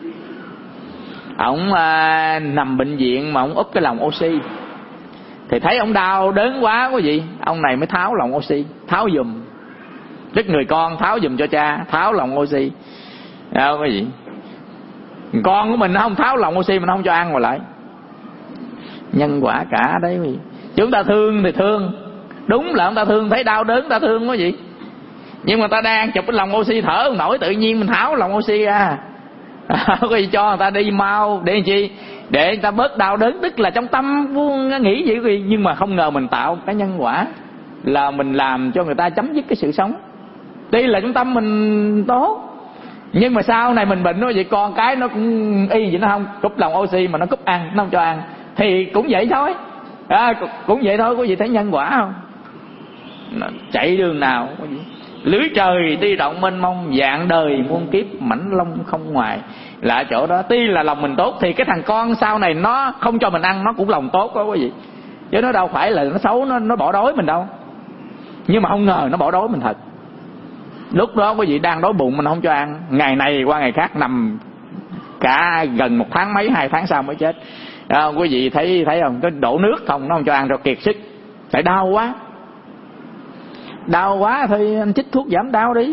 Ông nằm bệnh viện mà ông úp cái lồng oxy, thì thấy ông đau đớn quá quý vị, ông này mới tháo lồng oxy, tháo giùm, tức người con tháo giùm cho cha, tháo lồng oxy. Quý vị, con của mình nó không tháo lồng oxy, mình không cho ăn mà lại. Nhân quả cả đấy quý vị. Chúng ta thương thì thương, đúng là chúng ta thương, thấy đau đớn ta thương quý vị. Nhưng mà ta đang chụp cái lồng oxy thở không nổi, tự nhiên mình tháo lồng oxy ra. Quý vị, cho người ta đi mau để làm chi? Để người ta bớt đau đớn. Tức là trong tâm nghĩ vậy quý vị, nhưng mà không ngờ mình tạo cái nhân quả là mình làm cho người ta chấm dứt cái sự sống. Tuy là trong tâm mình tốt, nhưng mà sau này mình bệnh nó vậy, con cái nó cũng y vậy, nó không cúp lồng oxy mà nó cúp ăn, nó không cho ăn, thì cũng vậy thôi. Cũng vậy thôi quý vị, thấy nhân quả không? Chạy đường nào quý vị? Lưới trời tuy rộng mênh mông, vạn đời muôn kiếp, mảnh long không ngoài. Là ở chỗ đó, tuy là lòng mình tốt thì cái thằng con sau này nó không cho mình ăn, nó cũng lòng tốt đó quý vị. Chứ nó đâu phải là nó xấu, nó bỏ đói mình đâu. Nhưng mà không ngờ nó bỏ đói mình thật. Lúc đó quý vị đang đói bụng mình không cho ăn, ngày này qua ngày khác nằm cả gần 1 tháng mấy, 2 tháng sau mới chết. Quý vị thấy không? Cái đổ nước không, nó không cho ăn rồi kiệt sức. Tại đau quá. Đau quá thì anh chích thuốc giảm đau đi.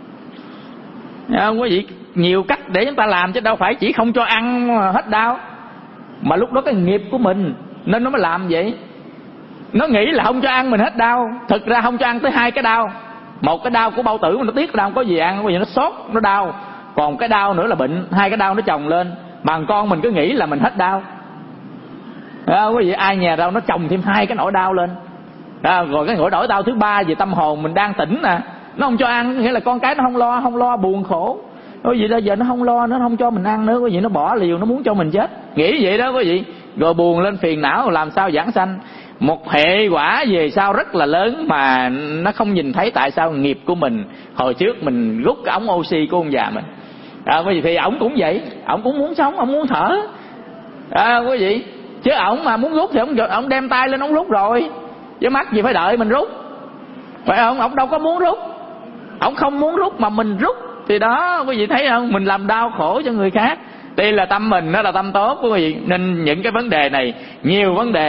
Quý vị, nhiều cách để chúng ta làm chứ đâu phải chỉ không cho ăn hết đau. Mà lúc đó cái nghiệp của mình nên nó mới làm vậy. Nó nghĩ là không cho ăn mình hết đau, thực ra không cho ăn tới 2 cái đau. Một cái đau của bao tử mà nó tiếc đau không có gì ăn, bởi vì nó sốt, nó đau. Còn cái đau nữa là bệnh, 2 cái đau nó chồng lên. Mà con mình cứ nghĩ là mình hết đau. Quý vị, ai nhà đâu nó chồng thêm 2 cái nỗi đau lên. Rồi cái nỗi đau thứ 3 về tâm hồn mình đang tỉnh nè, nó không cho ăn, nghĩa là con cái nó không lo buồn khổ. Quý vị, bây giờ nó không lo, nó không cho mình ăn nữa, quý vị, nó bỏ liều, nó muốn cho mình chết, nghĩ vậy đó quý vị. Rồi buồn lên phiền não, làm sao giảng sanh. Một hệ quả về sau rất là lớn mà nó không nhìn thấy. Tại sao? Nghiệp của mình hồi trước mình rút cái ống oxy của ông già mình. Quý vị, thì ổng cũng vậy, ổng cũng muốn sống, ổng muốn thở. Quý vị, chứ ổng mà muốn rút thì ổng đem tay lên ổng rút rồi, chứ mắc gì phải đợi mình rút, phải không? Ổng đâu có muốn rút, ổng không muốn rút mà mình rút. Thì đó quý vị thấy không, mình làm đau khổ cho người khác. Đây là tâm mình, nó là tâm tốt quý vị. Nên những cái vấn đề này, nhiều vấn đề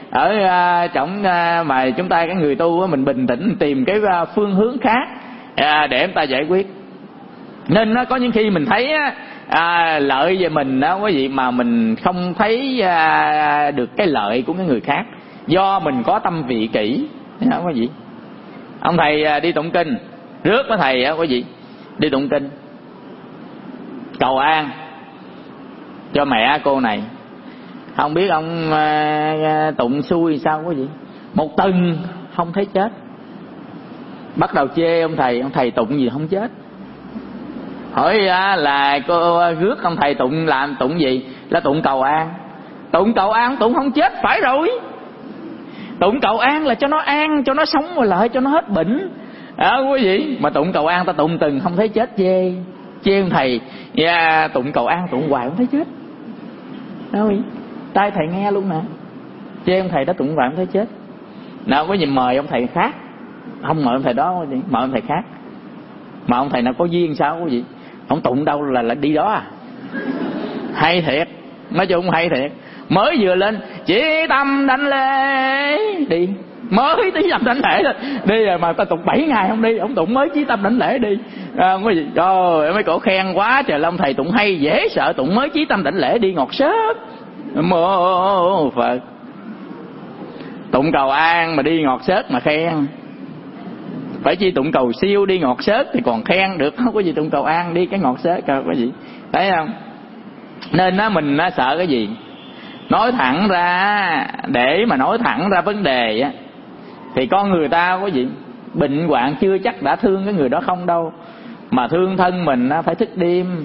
ở trong mà chúng ta cái người tu mình bình tĩnh tìm cái phương hướng khác để chúng ta giải quyết. Nên nó có những khi mình thấy lợi về mình đó quý vị, mà mình không thấy được cái lợi của cái người khác, do mình có tâm vị kỷ đó quý vị. Ông thầy đi tụng kinh, rước với thầy á quý vị, đi tụng kinh cầu an cho mẹ cô này. Không biết ông tụng xui sao quý vị, một tuần không thấy chết. Bắt đầu chê ông thầy tụng gì không chết. Hỏi là cô rước ông thầy tụng làm tụng gì? Là tụng cầu an. Tụng cầu an tụng không chết phải rồi. Tụng cầu an là cho nó an, cho nó sống rồi lại, cho nó hết bệnh quý vị. Mà tụng cầu an ta tụng từng không thấy chết, chê ông thầy tụng cầu an tụng hoài không thấy chết đâu quý vị. Tai thầy nghe luôn nè, chê ông thầy đó tụng hoài không thấy chết. Nào có gì mời ông thầy khác, không mời ông thầy đó, mời ông thầy khác. Mà ông thầy nào có duyên sao quý vị, không tụng đâu là đi đó à. Hay thiệt, nói chung hay thiệt. Mới vừa lên chỉ tâm đảnh lễ đi, mới tí tâm đảnh lễ đi rồi mà ta tụng 7 ngày không đi, ông tụng mới chí tâm đảnh lễ đi quý vị. Trời, mấy cổ khen quá trời. Ông thầy tụng hay dễ sợ, tụng mới chí tâm đảnh lễ đi ngọt xớt. Mô Phật. Tụng cầu an mà đi ngọt xớt mà khen, phải chi tụng cầu siêu đi ngọt xớt thì còn khen được, không có gì tụng cầu an đi cái ngọt xớt coi có gì, thấy không? Nên mình sợ cái gì? Nói thẳng ra, để mà nói thẳng ra vấn đề á, thì con người ta có gì bệnh hoạn chưa chắc đã thương cái người đó không đâu. Mà thương thân mình phải thức đêm,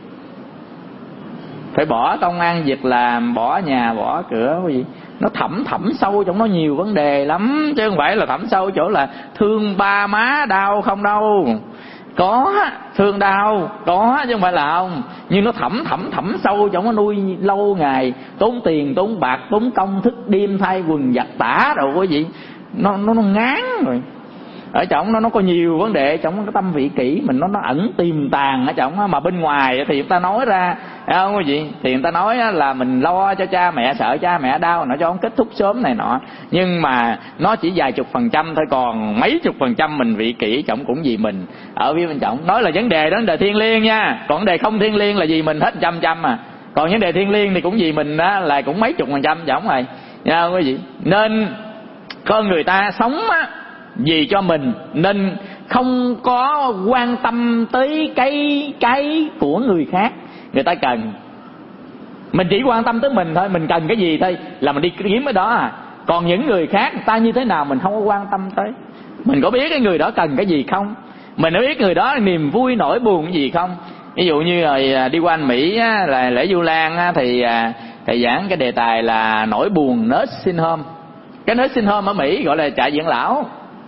phải bỏ công ăn việc làm, bỏ nhà bỏ cửa cái gì. Nó thẳm sâu trong nó nhiều vấn đề lắm, chứ không phải là thẳm sâu chỗ là thương ba má đau không đâu. Có thương đau có, chứ không phải là không. Nhưng nó thẳm sâu trong nó, nuôi lâu ngày, tốn tiền tốn bạc tốn công, thức đêm thay quần giặt tả rồi quý vị. Nó ngán rồi. Ở trong nó có nhiều vấn đề, trong cái tâm vị kỷ mình nó ẩn tiềm tàng ở trong. Mà bên ngoài thì người ta nói ra không quý vị, thì người ta nói là mình lo cho cha mẹ, sợ cha mẹ đau, nó cho ông kết thúc sớm này nọ. Nhưng mà nó chỉ vài chục % thôi, còn mấy chục % mình vị kỷ trọng cũng vì mình. Ở phía bên trọng nói là vấn đề đó, vấn đề thiêng liêng nha, còn vấn đề không thiêng liêng là vì mình hết trăm à. Còn vấn đề thiêng liêng thì cũng vì mình đó, là cũng mấy chục % trọng rồi nha quý vị. Nên con người ta sống á vì cho mình, nên không có quan tâm tới cái của người khác người ta cần. Mình chỉ quan tâm tới mình thôi, mình cần cái gì thôi là mình đi kiếm cái đó à. Còn những người khác người ta như thế nào mình không có quan tâm tới. Mình có biết cái người đó cần cái gì không, mình có biết người đó niềm vui nỗi buồn cái gì không. Ví dụ như rồi đi qua anh Mỹ á, là lễ Vu Lan thì thầy giảng cái đề tài là nỗi buồn nursing home. Cái nursing home ở Mỹ gọi là trại dưỡng lão,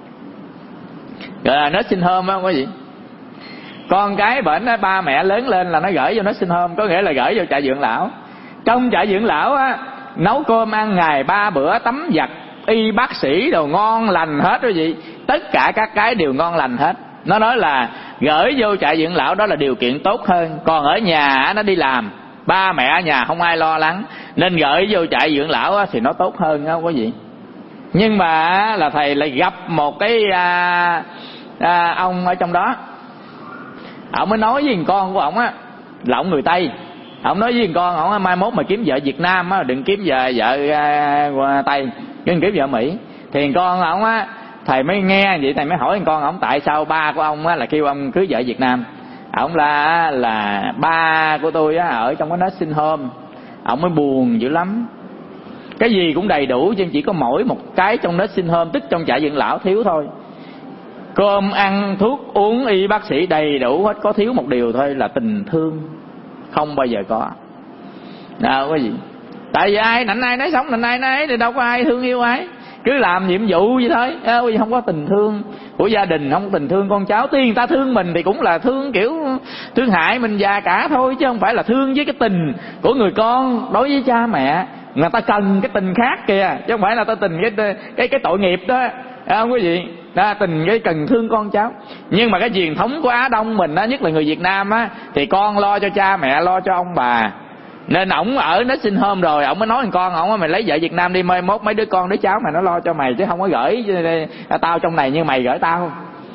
gọi là nursing home á quý vị. Con cái bệnh á, ba mẹ lớn lên là nó gửi vô nursing home, có nghĩa là gửi vô trại dưỡng lão. Trong trại dưỡng lão á, nấu cơm ăn ngày 3 bữa, tắm giặt, y bác sĩ đồ ngon lành hết quý vị. Tất cả các cái đều ngon lành hết. Nó nói là gửi vô trại dưỡng lão đó là điều kiện tốt hơn. Còn ở nhà nó đi làm, ba mẹ ở nhà không ai lo lắng, nên gửi vô trại dưỡng lão á, thì nó tốt hơn đó quý vị. Nhưng mà là thầy lại gặp một cái ông ở trong đó. Ông mới nói với con của ông á, là ông người Tây. Ông nói với con ông mai mốt mà kiếm vợ Việt Nam á, đừng kiếm vợ Tây, đừng kiếm vợ Mỹ. Thì con ông á, thầy mới nghe vậy, thầy mới hỏi con ông tại sao ba của ông á là kêu ông cưới vợ Việt Nam. Ông là ba của tôi á ở trong cái nursing home, ông mới buồn dữ lắm. Cái gì cũng đầy đủ, chứ chỉ có mỗi một cái trong nursing home, tức trong trại dưỡng lão thiếu thôi. Cơm ăn thuốc uống y bác sĩ đầy đủ hết, có thiếu một điều thôi là tình thương, không bao giờ có. Nào cái gì? Tại vì ai nạnh ai nấy sống, nạnh ai nấy thì đâu có ai thương yêu ai, cứ làm nhiệm vụ vậy thôi. Không có tình thương của gia đình, không có tình thương con cháu. Tuy người ta thương mình thì cũng là thương kiểu thương hại mình già cả thôi, chứ không phải là thương với cái tình của người con đối với cha mẹ. Người ta cần cái tình khác kìa, chứ không phải là ta tình cái tội nghiệp đó, không quý vị. Đó, tình cái cần thương con cháu. Nhưng mà cái truyền thống của Á Đông mình á, nhất là người Việt Nam á, thì con lo cho cha mẹ, lo cho ông bà. Nên ổng ở nó sinh hôm rồi, ổng mới nói thằng con ổng: mày lấy vợ Việt Nam đi, mai mốt mấy đứa con đứa cháu mày nó lo cho mày, chứ không có gửi tao trong này như mày gửi tao.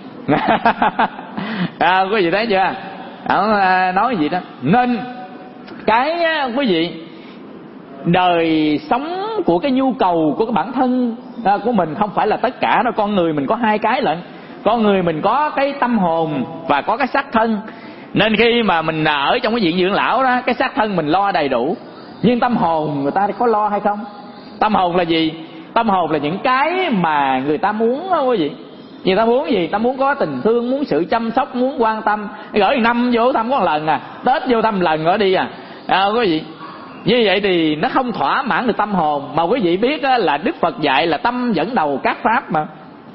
Quý vị thấy chưa? Ổng nói gì đó. Nên cái quý vị, đời sống của cái nhu cầu của cái bản thân của mình không phải là tất cả đâu. Con người mình có hai cái lận. Con người mình có cái tâm hồn và có cái xác thân. Nên khi mà mình ở trong cái viện dưỡng lão đó, cái xác thân mình lo đầy đủ, nhưng tâm hồn người ta có lo hay không? Tâm hồn là gì? Tâm hồn là những cái mà người ta muốn đó quý vị. Người ta muốn gì? Ta muốn có tình thương, muốn sự chăm sóc, muốn quan tâm. Gửi năm vô thăm có một lần Tết vô thăm lần nữa đi quý vị. Như vậy thì nó không thỏa mãn được tâm hồn. Mà quý vị biết là Đức Phật dạy là tâm dẫn đầu các pháp mà.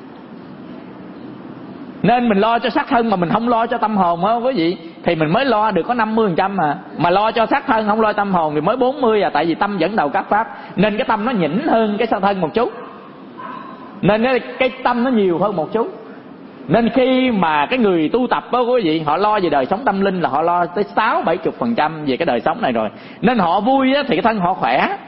Nên mình lo cho xác thân mà mình không lo cho tâm hồn quý vị, thì mình mới lo được có 50% mà lo cho xác thân không lo tâm hồn thì mới 40 Tại vì tâm dẫn đầu các pháp, nên cái tâm nó nhỉnh hơn cái xác thân một chút, nên cái tâm nó nhiều hơn một chút. Nên khi mà cái người tu tập đó quý vị, họ lo về đời sống tâm linh là họ lo tới 60-70% về cái đời sống này rồi. Nên họ vui thì cái thân họ khỏe.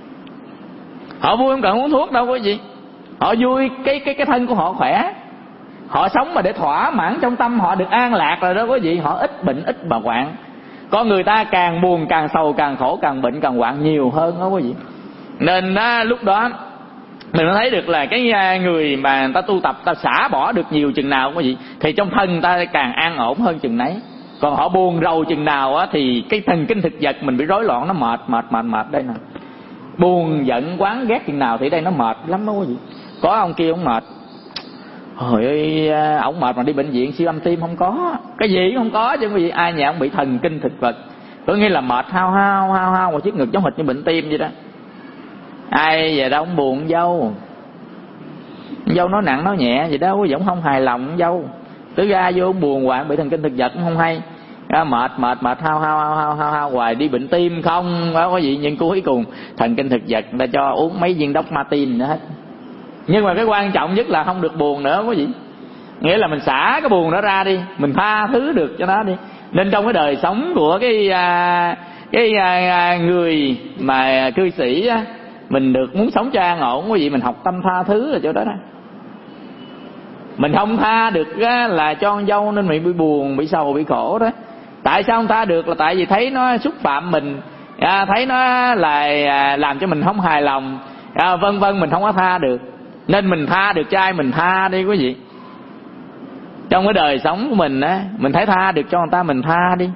Họ vui không cần uống thuốc đâu quý vị. Họ vui cái thân của họ khỏe. Họ sống mà để thỏa mãn trong tâm họ được an lạc rồi đó quý vị. Họ ít bệnh ít bà hoạn. Con người ta càng buồn càng sầu càng khổ, càng bệnh càng hoạn nhiều hơn đó quý vị. Nên lúc đó mình thấy được là cái người mà người ta tu tập, ta xả bỏ được nhiều chừng nào quý vị, thì trong thân người ta càng an ổn hơn chừng nấy. Còn họ buồn rầu chừng nào thì cái thần kinh thực vật mình bị rối loạn, nó mệt đây nè. Buồn giận quán ghét chừng nào thì đây nó mệt lắm đó quý vị. Có ông kia ông mệt, hồi ơi ông mệt mà đi bệnh viện siêu âm tim không có, cái gì cũng không có chứ quý vị. Ai nhà ông bị thần kinh thực vật, có nghĩa là mệt hao một chiếc ngực giống hệt như bệnh tim vậy đó. Ai về đâu ông buồn dâu nói nặng nói nhẹ vậy đó quý vị, không hài lòng dâu tứ ra vô buồn hoài, bị thần kinh thực vật cũng không hay. Mệt hao hoài, đi bệnh tim không đó quý vị. Nhưng cuối cùng thần kinh thực vật người ta cho uống mấy viên đốc Martin nữa hết. Nhưng mà cái quan trọng nhất là không được buồn nữa quý vị. Nghĩa là mình xả cái buồn đó ra đi, mình tha thứ được cho nó đi. Nên trong cái đời sống của cái người mà cư sĩ mình được muốn sống cho an ổn quý vị, mình học tâm tha thứ ở chỗ đó đó. Mình không tha được là cho con dâu nên mình bị buồn, bị sầu, bị khổ đó. Tại sao không tha được? Là tại vì thấy nó xúc phạm mình, thấy nó là làm cho mình không hài lòng, vân vân, mình không có tha được. Nên mình tha được cho ai mình tha đi quý vị. Trong cái đời sống của mình mình thấy tha được cho người ta mình tha đi.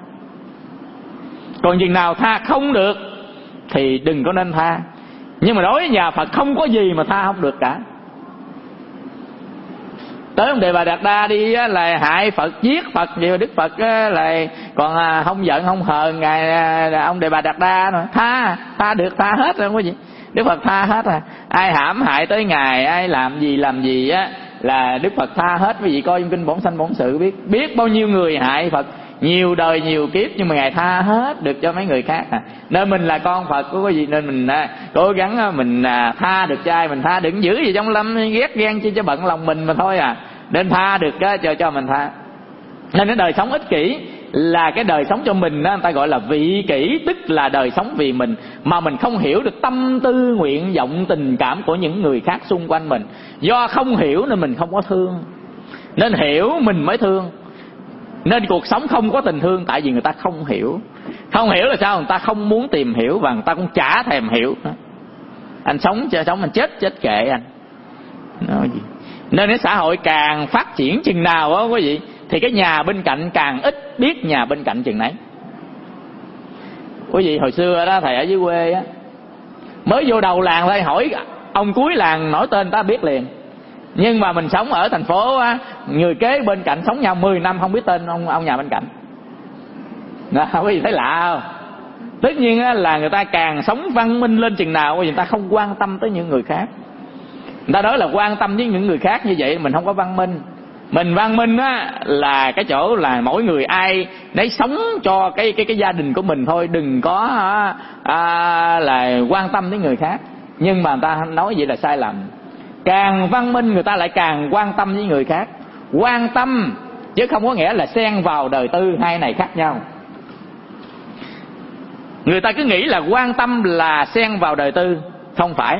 Còn chừng nào tha không được thì đừng có nên tha. Nhưng mà đối với nhà Phật không có gì mà tha không được cả. Tới ông Đề Bà Đạt Đa đi là hại Phật, giết Phật, vì Đức Phật là còn không giận không hờn ngài ông Đề Bà Đạt Đa rồi. Tha được, tha hết rồi quý vị. Đức Phật tha hết rồi. Ai hãm hại tới ngài, ai làm gì là Đức Phật tha hết. Quý vị coi trong kinh Bổn Sanh Bổn Sự biết bao nhiêu người hại Phật nhiều đời nhiều kiếp, nhưng mà ngài tha hết được cho mấy người khác. Nên mình là con Phật của quý vị, nên mình cố gắng mình tha được cho ai mình tha, đừng giữ gì trong lâm ghét ghen chi cho bận lòng mình mà thôi Nên tha được cho mình tha. Nên cái đời sống ích kỷ là cái đời sống cho mình người ta gọi là vị kỷ, tức là đời sống vì mình, mà mình không hiểu được tâm tư nguyện vọng tình cảm của những người khác xung quanh mình. Do không hiểu nên mình không có thương, nên hiểu mình mới thương. Nên cuộc sống không có tình thương, tại vì người ta không hiểu. Không hiểu là sao? Người ta không muốn tìm hiểu, và người ta cũng chả thèm hiểu. Anh sống cho sống, anh chết kệ anh. Nói gì? Nên cái xã hội càng phát triển chừng nào đó quý vị, thì cái nhà bên cạnh càng ít biết nhà bên cạnh chừng nấy. Quý vị hồi xưa đó, thầy ở dưới quê mới vô đầu làng thôi, hỏi ông cuối làng nổi tên ta biết liền. Nhưng mà mình sống ở thành phố người kế bên cạnh sống nhau 10 năm không biết tên ông nhà bên cạnh. Quý vị thấy lạ không? Tất nhiên là người ta càng sống văn minh lên chừng nào, người ta không quan tâm tới những người khác. Người ta nói là quan tâm với những người khác, như vậy mình không có văn minh. Mình văn minh là cái chỗ là mỗi người ai nấy sống cho cái gia đình của mình thôi, đừng có là quan tâm đến người khác. Nhưng mà người ta nói vậy là sai lầm. Càng văn minh người ta lại càng quan tâm với người khác. Quan tâm chứ không có nghĩa là xen vào đời tư, hai này khác nhau. Người ta cứ nghĩ là quan tâm là xen vào đời tư. Không phải.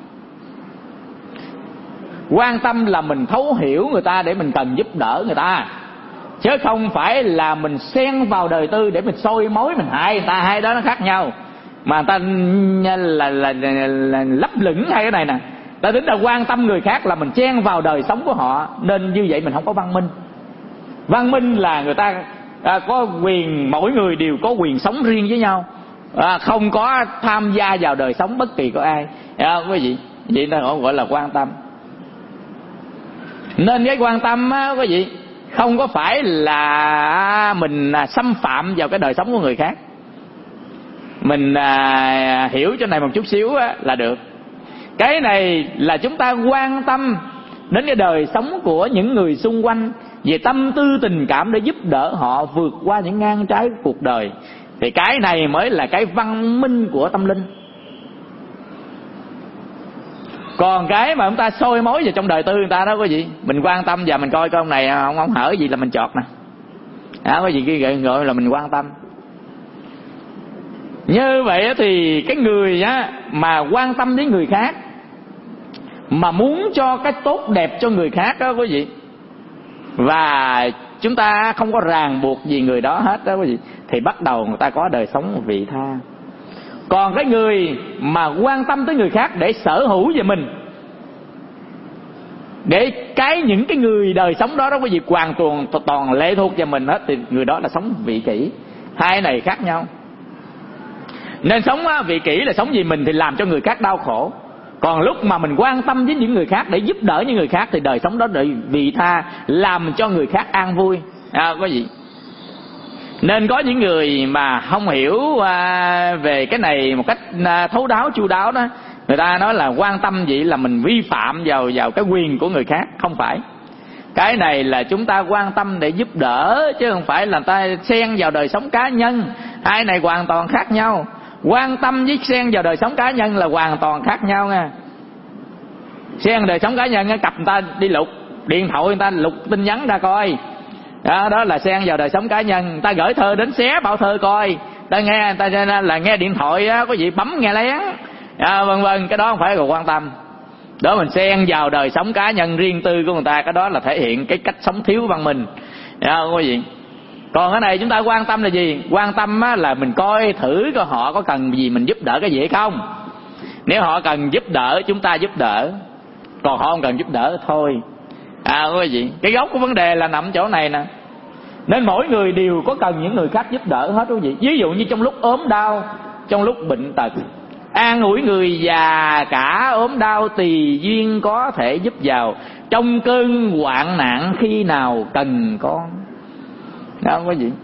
Quan tâm là mình thấu hiểu người ta để mình cần giúp đỡ người ta, chứ không phải là mình xen vào đời tư để mình soi mối mình hại người ta. Hai đó nó khác nhau. Mà người ta là lấp lửng hai cái này nè. Ta tính là quan tâm người khác là mình chen vào đời sống của họ, nên như vậy mình không có văn minh. Văn minh là người ta có quyền, mỗi người đều có quyền sống riêng với nhau, không có tham gia vào đời sống bất kỳ của ai. Quý vị, vậy ta gọi là quan tâm. Nên cái quan tâm á, quý vị, không có phải là mình xâm phạm vào cái đời sống của người khác. Mình hiểu chỗ này một chút xíu á, là được. Cái này là chúng ta quan tâm đến cái đời sống của những người xung quanh, về tâm tư tình cảm để giúp đỡ họ vượt qua những ngang trái của cuộc đời. Thì cái này mới là cái văn minh của tâm linh. Còn cái mà chúng ta soi mối vào trong đời tư người ta đó quý vị, mình quan tâm và mình coi ông này ông hở gì là mình chọt nè, quý vị kia gọi là mình quan tâm. Như vậy thì cái người á mà quan tâm đến người khác, mà muốn cho cái tốt đẹp cho người khác đó quý vị, và chúng ta không có ràng buộc gì người đó hết đó quý vị, thì bắt đầu người ta có đời sống vị tha. Còn cái người mà quan tâm tới người khác để sở hữu về mình, để những cái người đời sống đó quý vị hoàn toàn lệ thuộc vào mình hết, thì người đó là sống vị kỷ. Hai này khác nhau. Nên sống vị kỷ là sống vì mình thì làm cho người khác đau khổ. Còn lúc mà mình quan tâm với những người khác để giúp đỡ những người khác thì đời sống đó để vị tha, làm cho người khác an vui. Quý vị, nên có những người mà không hiểu về cái này một cách thấu đáo chu đáo đó, người ta nói là quan tâm vậy là mình vi phạm vào cái quyền của người khác. Không phải. Cái này là chúng ta quan tâm để giúp đỡ, chứ không phải là người ta xen vào đời sống cá nhân. Hai này hoàn toàn khác nhau. Quan tâm với xen vào đời sống cá nhân là hoàn toàn khác nhau nha. Xen đời sống cá nhân, cặp người ta đi lục điện thoại, người ta lục tin nhắn ra coi, đó là xen vào đời sống cá nhân. Người ta gửi thơ đến xé bao thơ coi, ta nghe, người ta là nghe điện thoại á, có gì bấm nghe lén, vân vân. Cái đó không phải là quan tâm. Đó mình xen vào đời sống cá nhân riêng tư của người ta, cái đó là thể hiện cái cách sống thiếu văn minh. Quý vị, còn cái này chúng ta quan tâm là gì? Quan tâm là mình coi thử coi họ có cần gì mình giúp đỡ cái gì hay không. Nếu họ cần giúp đỡ chúng ta giúp đỡ, còn họ không cần giúp đỡ thôi. Quý vị, cái gốc của vấn đề là nằm chỗ này nè. Nên mỗi người đều có cần những người khác giúp đỡ hết quý vị. Ví dụ như trong lúc ốm đau, trong lúc bệnh tật, an ủi người già cả ốm đau tùy duyên có thể giúp vào, trong cơn hoạn nạn khi nào cần con. Quý vị,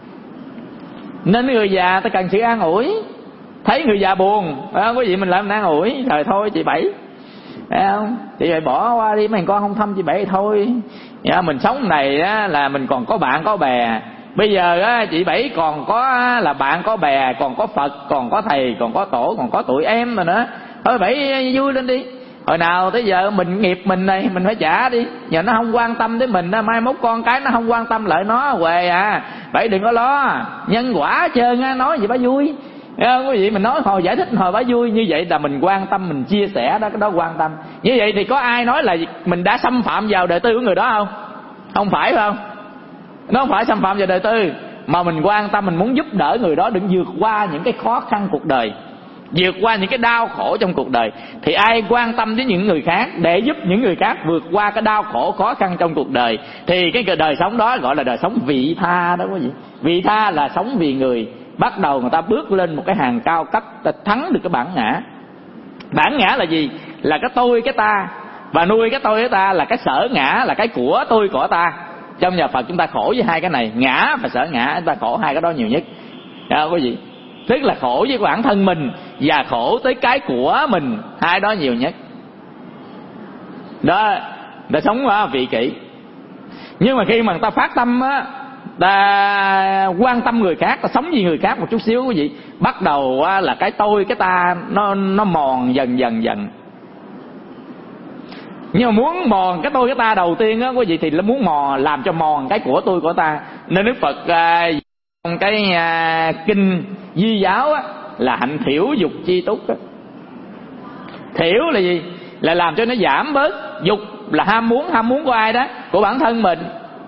nên người già ta cần sự an ủi. Thấy người già buồn, quý vị, mình lại mình an ủi. Trời thôi chị Bảy, thấy không? Chị Bảy bỏ qua đi, mấy con không thăm chị Bảy thôi. Mình sống này á, là mình còn có bạn có bè. Bây giờ á, chị Bảy còn có là bạn có bè, còn có Phật, còn có thầy, còn có tổ, còn có tụi em rồi nữa. Thôi Bảy vui lên đi. Hồi nào tới giờ mình nghiệp mình này mình phải trả đi. Giờ nó không quan tâm tới mình, mai mốt con cái nó không quan tâm lại nó huề Bảy đừng có lo, nhân quả hết trơn á, nói gì bà vui. Quý vị, mình nói hồi giải thích hồi bà vui, như vậy là mình quan tâm, mình chia sẻ đó, cái đó quan tâm. Như vậy thì có ai nói là mình đã xâm phạm vào đời tư của người đó không? Không phải không? Nó không phải xâm phạm vào đời tư, mà mình quan tâm, mình muốn giúp đỡ người đó đừng vượt qua những cái khó khăn cuộc đời, vượt qua những cái đau khổ trong cuộc đời. Thì ai quan tâm đến những người khác để giúp những người khác vượt qua cái đau khổ khó khăn trong cuộc đời, thì cái đời sống đó gọi là đời sống vị tha đó quý vị. Vị tha là sống vì người. Bắt đầu người ta bước lên một cái hàng cao cấp, ta thắng được cái bản ngã. Bản ngã là gì? Là cái tôi cái ta. Và nuôi cái tôi cái ta là cái sở ngã, là cái của tôi của ta. Trong nhà Phật chúng ta khổ với hai cái này, ngã và sở ngã, chúng ta khổ hai cái đó nhiều nhất. Quý vị, tức là khổ với bản thân mình và khổ tới cái của mình, hai đó nhiều nhất. Đó là sống vị kỷ. Nhưng mà khi mà người ta phát tâm á, ta quan tâm người khác, ta sống vì người khác một chút xíu quý vị, bắt đầu là cái tôi cái ta nó mòn dần dần. Nhưng mà muốn mòn cái tôi cái ta đầu tiên á quý vị, thì nó muốn làm cho mòn cái của tôi của ta. Nên Đức Phật Trong cái kinh Di giáo á, là hạnh thiểu dục chi túc á. Thiểu là gì? Là làm cho nó giảm bớt. Dục là ham muốn của ai đó? Của bản thân mình,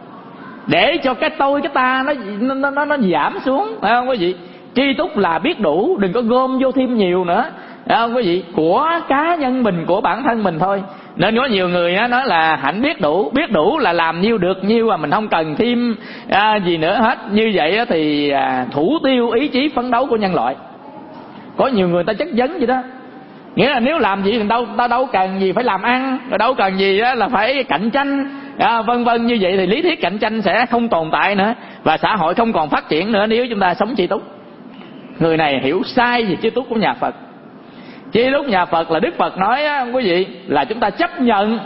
để cho cái tôi cái ta nó giảm xuống, phải không quý vị? Tri túc là biết đủ, đừng có gom vô thêm nhiều nữa, phải không quý vị? Của cá nhân mình, của bản thân mình thôi. Nên có nhiều người nói là hạnh biết đủ là làm nhiêu được nhiêu, mà mình không cần thêm gì nữa hết. Như vậy thì thủ tiêu ý chí phấn đấu của nhân loại. Có nhiều người ta chất vấn vậy đó, nghĩa là nếu làm gì thì ta đâu cần gì phải làm ăn, rồi đâu cần gì là phải cạnh tranh, vân vân. Như vậy thì lý thuyết cạnh tranh sẽ không tồn tại nữa, và xã hội không còn phát triển nữa nếu chúng ta sống tri túc. Người này hiểu sai về tri túc của nhà Phật. Tri túc nhà Phật là Đức Phật nói quý vị, là chúng ta chấp nhận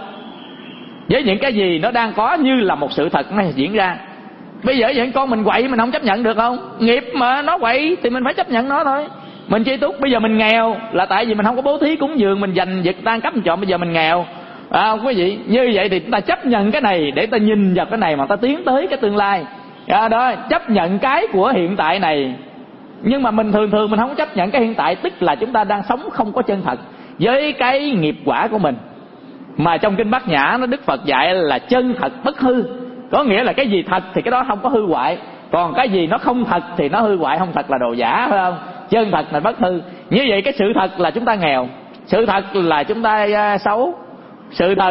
với những cái gì nó đang có như là một sự thật nó diễn ra. Bây giờ những con mình quậy mình không chấp nhận được không? Nghiệp mà nó quậy thì mình phải chấp nhận nó thôi. Mình tri túc, bây giờ mình nghèo là tại vì mình không có bố thí cúng dường, mình giành giật tan cấp trộm, bây giờ mình nghèo, không quý vị? Như vậy thì chúng ta chấp nhận cái này để ta nhìn vào cái này mà ta tiến tới cái tương lai. Đó, chấp nhận cái của hiện tại này. Nhưng mà mình thường mình không chấp nhận cái hiện tại, tức là chúng ta đang sống không có chân thật với cái nghiệp quả của mình. Mà trong kinh Bát Nhã nó Đức Phật dạy là chân thật bất hư, có nghĩa là cái gì thật thì cái đó không có hư hoại, còn cái gì nó không thật thì nó hư hoại, không thật là đồ giả, phải không? Chân thật là bất hư. Như vậy cái sự thật là chúng ta nghèo, sự thật là chúng ta xấu, sự thật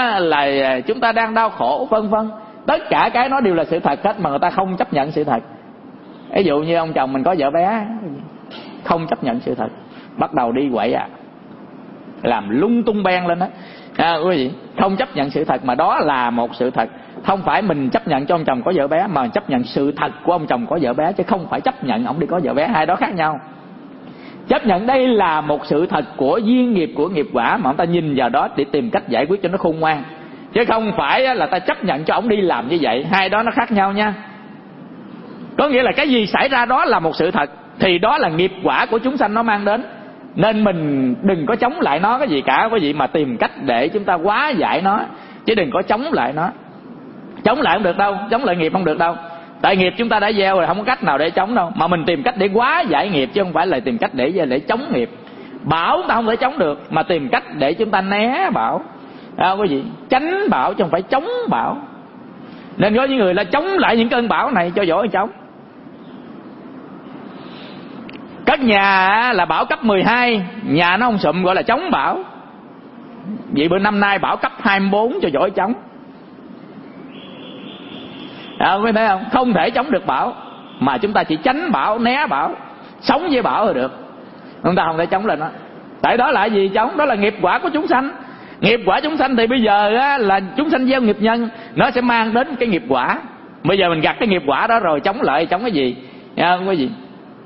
là chúng ta đang đau khổ, vân vân. Tất cả cái nó đều là sự thật hết, mà người ta không chấp nhận sự thật. Ví dụ như ông chồng mình có vợ bé, không chấp nhận sự thật, bắt đầu đi quậy làm lung tung beng lên đó. Quý vị, không chấp nhận sự thật, mà đó là một sự thật. Không phải mình chấp nhận cho ông chồng có vợ bé, mà chấp nhận sự thật của ông chồng có vợ bé, chứ không phải chấp nhận ông đi có vợ bé. Hai đó khác nhau. Chấp nhận đây là một sự thật của duyên nghiệp, của nghiệp quả, mà ông ta nhìn vào đó để tìm cách giải quyết cho nó khôn ngoan, chứ không phải là ta chấp nhận cho ông đi làm như vậy. Hai đó nó khác nhau nha. Có nghĩa là cái gì xảy ra đó là một sự thật, thì đó là nghiệp quả của chúng sanh nó mang đến. Nên mình đừng có chống lại nó cái gì cả quý vị, mà tìm cách để chúng ta hóa giải nó, chứ đừng có chống lại nó. Chống lại không được đâu, chống lại nghiệp không được đâu. Tại nghiệp chúng ta đã gieo rồi, không có cách nào để chống đâu. Mà mình tìm cách để hóa giải nghiệp, chứ không phải là tìm cách để chống nghiệp. Bão ta không thể chống được, mà tìm cách để chúng ta né bão. Quý vị, tránh bão chứ không phải chống bão. Nên có những người là chống lại những cơn bão này cho giỏi chống. Các nhà là bão cấp 12, nhà nó không sụm gọi là chống bão. Vậy bữa năm nay bão cấp 24 cho giỏi chống. Quý thấy không? Không thể chống được bão, mà chúng ta chỉ tránh bão, né bão, sống với bão là được. Chúng ta không thể chống lên nó. Tại đó là gì? Chống, đó là nghiệp quả của chúng sanh. Nghiệp quả chúng sanh thì bây giờ là chúng sanh gieo nghiệp nhân, nó sẽ mang đến cái nghiệp quả. Bây giờ mình gặt cái nghiệp quả đó rồi, chống lại, chống cái gì? Cái gì?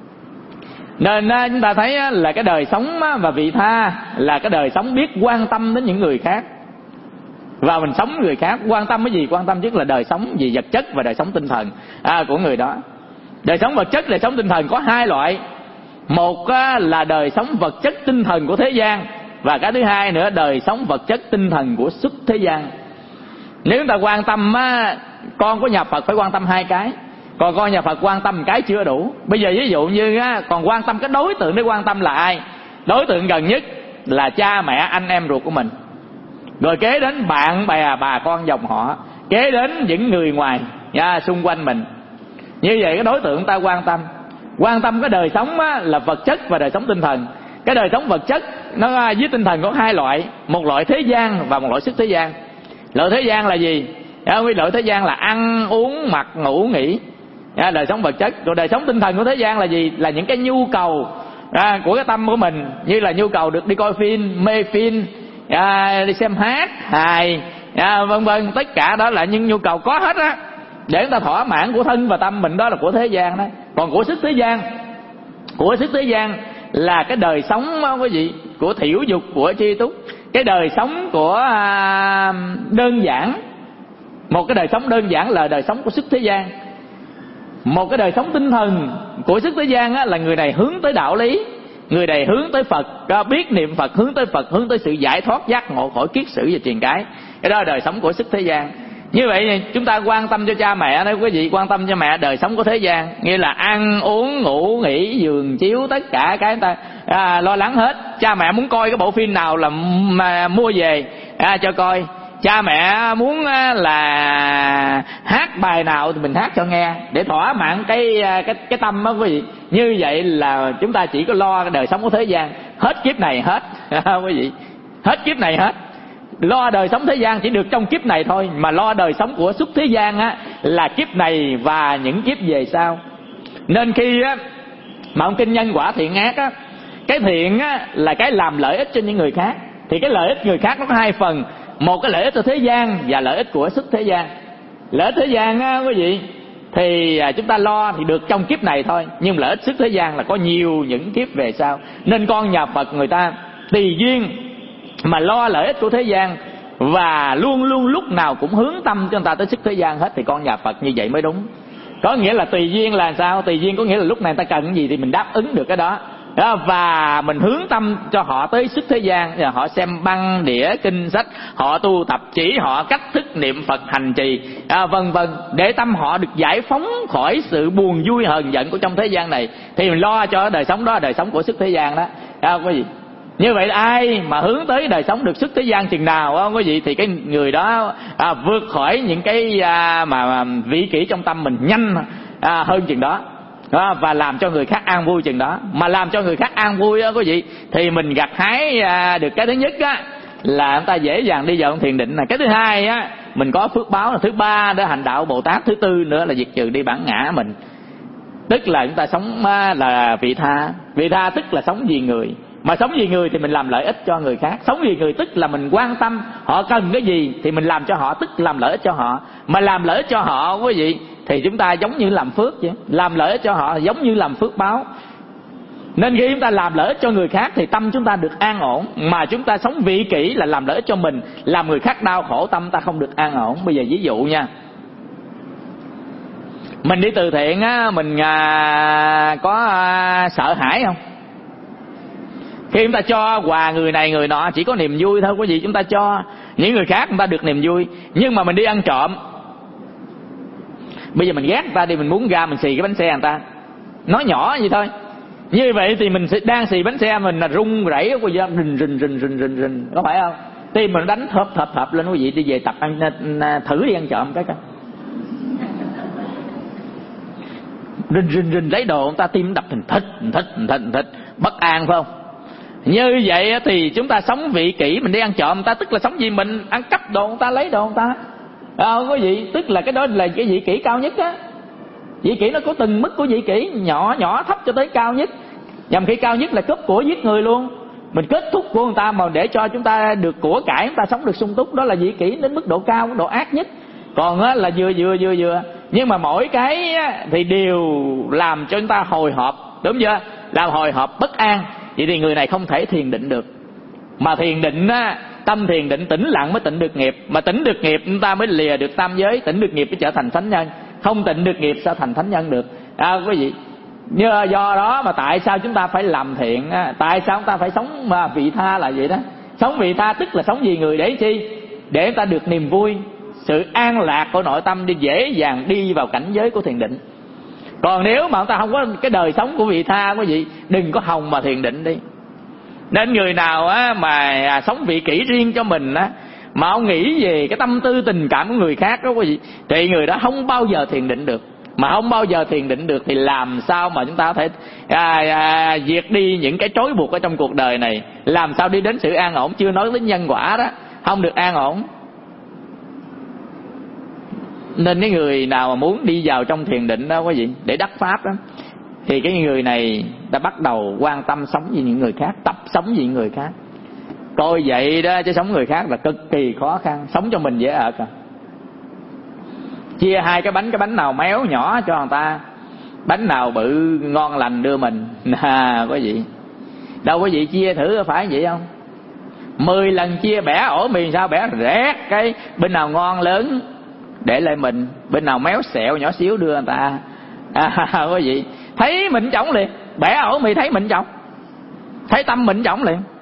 Nên chúng ta thấy là cái đời sống và vị tha là cái đời sống biết quan tâm đến những người khác, và mình sống người khác. Quan tâm cái gì? Quan tâm nhất là đời sống về vật chất và đời sống tinh thần của người đó. Đời sống vật chất, đời sống tinh thần có hai loại. Một là đời sống vật chất tinh thần của thế gian, và cái thứ hai nữa đời sống vật chất tinh thần của xuất thế gian. Nếu chúng ta quan tâm, con của nhà Phật phải quan tâm hai cái, còn con nhà Phật quan tâm một cái chưa đủ. Bây giờ ví dụ như còn quan tâm cái đối tượng để quan tâm là ai? Đối tượng gần nhất là cha mẹ anh em ruột của mình, rồi kế đến bạn bè bà con dòng họ, kế đến những người ngoài xung quanh mình. Như vậy cái đối tượng ta quan tâm cái đời sống là vật chất và đời sống tinh thần. Cái đời sống vật chất nó với tinh thần có hai loại, một loại thế gian và một loại xuất thế gian. Loại thế gian là gì? Loại thế gian là ăn uống mặc ngủ nghỉ, đời sống vật chất. Rồi đời sống tinh thần của thế gian là gì? Là những cái nhu cầu của cái tâm của mình, như là nhu cầu được đi coi phim, mê phim, đi xem hát, hài, vân vân. Tất cả đó là những nhu cầu có hết á, để người ta thỏa mãn của thân và tâm mình. Đó là của thế gian đó. Còn của xuất thế gian là cái đời sống quý vị của thiểu dục, của tri túc, cái đời sống của đơn giản. Một cái đời sống đơn giản là đời sống của xuất thế gian. Một cái đời sống tinh thần của xuất thế gian là người này hướng tới đạo lý, người này hướng tới Phật, biết niệm Phật, hướng tới Phật, hướng tới sự giải thoát giác ngộ khỏi kiết sử và triền cái. Cái đó là đời sống của xuất thế gian. Như vậy chúng ta quan tâm cho cha mẹ đó quý vị, quan tâm cho mẹ đời sống của thế gian, nghĩa là ăn uống ngủ nghỉ giường chiếu tất cả cái người ta lo lắng hết. Cha mẹ muốn coi cái bộ phim nào là mà mua về cho coi. Cha mẹ muốn là hát bài nào thì mình hát cho nghe để thỏa mãn cái tâm đó quý vị. Như vậy là chúng ta chỉ có lo cái đời sống của thế gian, hết kiếp này hết quý vị, hết kiếp này hết. Lo đời sống thế gian chỉ được trong kiếp này thôi, mà lo đời sống của xuất thế gian á là kiếp này và những kiếp về sau. Nên khi á mà ông kinh nhân quả thiện ác á, cái thiện á là cái làm lợi ích cho những người khác, thì cái lợi ích người khác nó có hai phần, một cái lợi ích cho thế gian và lợi ích của xuất thế gian. Lợi ích thế gian á quý vị thì chúng ta lo thì được trong kiếp này thôi, nhưng lợi ích xuất thế gian là có nhiều những kiếp về sau. Nên con nhà Phật người ta tùy duyên mà lo lợi ích của thế gian, và luôn luôn lúc nào cũng hướng tâm cho người ta tới xuất thế gian hết, thì con nhà Phật như vậy mới đúng. Có nghĩa là tùy duyên là sao? Tùy duyên có nghĩa là lúc này người ta cần cái gì thì mình đáp ứng được cái đó. Và mình hướng tâm cho họ tới xuất thế gian, họ xem băng đĩa kinh sách, họ tu tập, chỉ họ cách thức niệm Phật hành trì vân vân, để tâm họ được giải phóng khỏi sự buồn vui hờn giận của trong thế gian này, thì mình lo cho đời sống đó, đời sống của xuất thế gian đó. Quý vị, như vậy ai mà hướng tới đời sống được xuất thế gian chừng nào không quý vị, thì cái người đó vượt khỏi những cái mà vị kỷ trong tâm mình nhanh hơn chừng đó. Và làm cho người khác an vui chừng đó. Mà làm cho người khác an vui đó quý vị, thì mình gặt hái được cái thứ nhất á là người ta dễ dàng đi vào thiền định. Cái thứ hai á mình có phước báo. Thứ ba đó hành đạo Bồ Tát. Thứ tư nữa là diệt trừ đi bản ngã mình, tức là chúng ta sống là vị tha. Vị tha tức là sống vì người, mà sống vì người thì mình làm lợi ích cho người khác. Sống vì người tức là mình quan tâm họ cần cái gì thì mình làm cho họ, tức làm lợi ích cho họ. Mà làm lợi ích cho họ quý vị thì chúng ta giống như làm phước vậy. Làm lợi ích cho họ giống như làm phước báo. Nên khi chúng ta làm lợi ích cho người khác thì tâm chúng ta được an ổn. Mà chúng ta sống vị kỷ là làm lợi ích cho mình, làm người khác đau khổ, tâm ta không được an ổn. Bây giờ ví dụ nha, mình đi từ thiện á, mình có sợ hãi không? Khi chúng ta cho quà người này người nọ chỉ có niềm vui thôi quý vị, chúng ta cho những người khác người ta được niềm vui. Nhưng mà mình đi ăn trộm, bây giờ mình ghét người ta đi, mình muốn ra mình xì cái bánh xe người ta, nói nhỏ vậy thôi. Như vậy thì mình đang xì bánh xe mình là run rẩy của dân, rình, có phải không? Tim mình đánh thợp lên quý vị, đi về tập ăn thử đi ăn trộm cái coi. Rình lấy đồ người ta, tim đập thình thịch, bất an phải không? Như vậy thì chúng ta sống vị kỷ, mình đi ăn trộm người ta, tức là sống vì mình, ăn cắp đồ người ta, lấy đồ người ta. Không có gì, tức là cái đó là cái vị kỷ cao nhất á. Vị kỷ nó có từng mức của vị kỷ, nhỏ thấp cho tới cao nhất. Nhằm khi cao nhất là cướp của giết người luôn. Mình kết thúc của người ta mà để cho chúng ta được của cải, chúng ta sống được sung túc, đó là vị kỷ đến mức độ cao, mức độ ác nhất. Còn á là vừa. Nhưng mà mỗi cái thì đều làm cho chúng ta hồi hộp, đúng chưa? Làm hồi hộp bất an. Vậy thì người này không thể thiền định được. Mà thiền định á, tâm thiền định tĩnh lặng mới tịnh được nghiệp. Mà tịnh được nghiệp chúng ta mới lìa được tam giới. Tịnh được nghiệp mới trở thành thánh nhân. Không tịnh được nghiệp sao thành thánh nhân được? Quý vị, do đó mà tại sao chúng ta phải làm thiện? Tại sao chúng ta phải sống vị tha là vậy đó. Sống vị tha tức là sống vì người để chi? Để chúng ta được niềm vui, sự an lạc của nội tâm, đi dễ dàng đi vào cảnh giới của thiền định. Còn nếu mà chúng ta không có cái đời sống của vị tha, quý vị đừng có hòng mà thiền định đi. Nên người nào á mà sống vị kỷ riêng cho mình á, mà ông nghĩ về cái tâm tư tình cảm của người khác đó quý vị, thì người đó không bao giờ thiền định được. Mà không bao giờ thiền định được thì làm sao mà chúng ta có thể diệt đi những cái trói buộc ở trong cuộc đời này, làm sao đi đến sự an ổn, chưa nói đến nhân quả đó, không được an ổn. Nên cái người nào mà muốn đi vào trong thiền định đó quý vị, để đắc pháp đó, thì cái người này đã bắt đầu quan tâm sống với những người khác, tập sống với những người khác. Coi vậy đó, chứ sống người khác là cực kỳ khó khăn. Sống cho mình dễ ợt à. Chia hai cái bánh nào méo nhỏ cho người ta, bánh nào bự ngon lành đưa mình. Quý vị, đâu quý vị chia thử có phải vậy không? 10 lần chia bẻ ổ mì sao bẻ rét, cái bên nào ngon lớn để lại mình, bên nào méo xẹo nhỏ xíu đưa người ta. Quý vị thấy mình trống liền, bẻ ổ mì thấy mình trống, thấy tâm mình trống liền.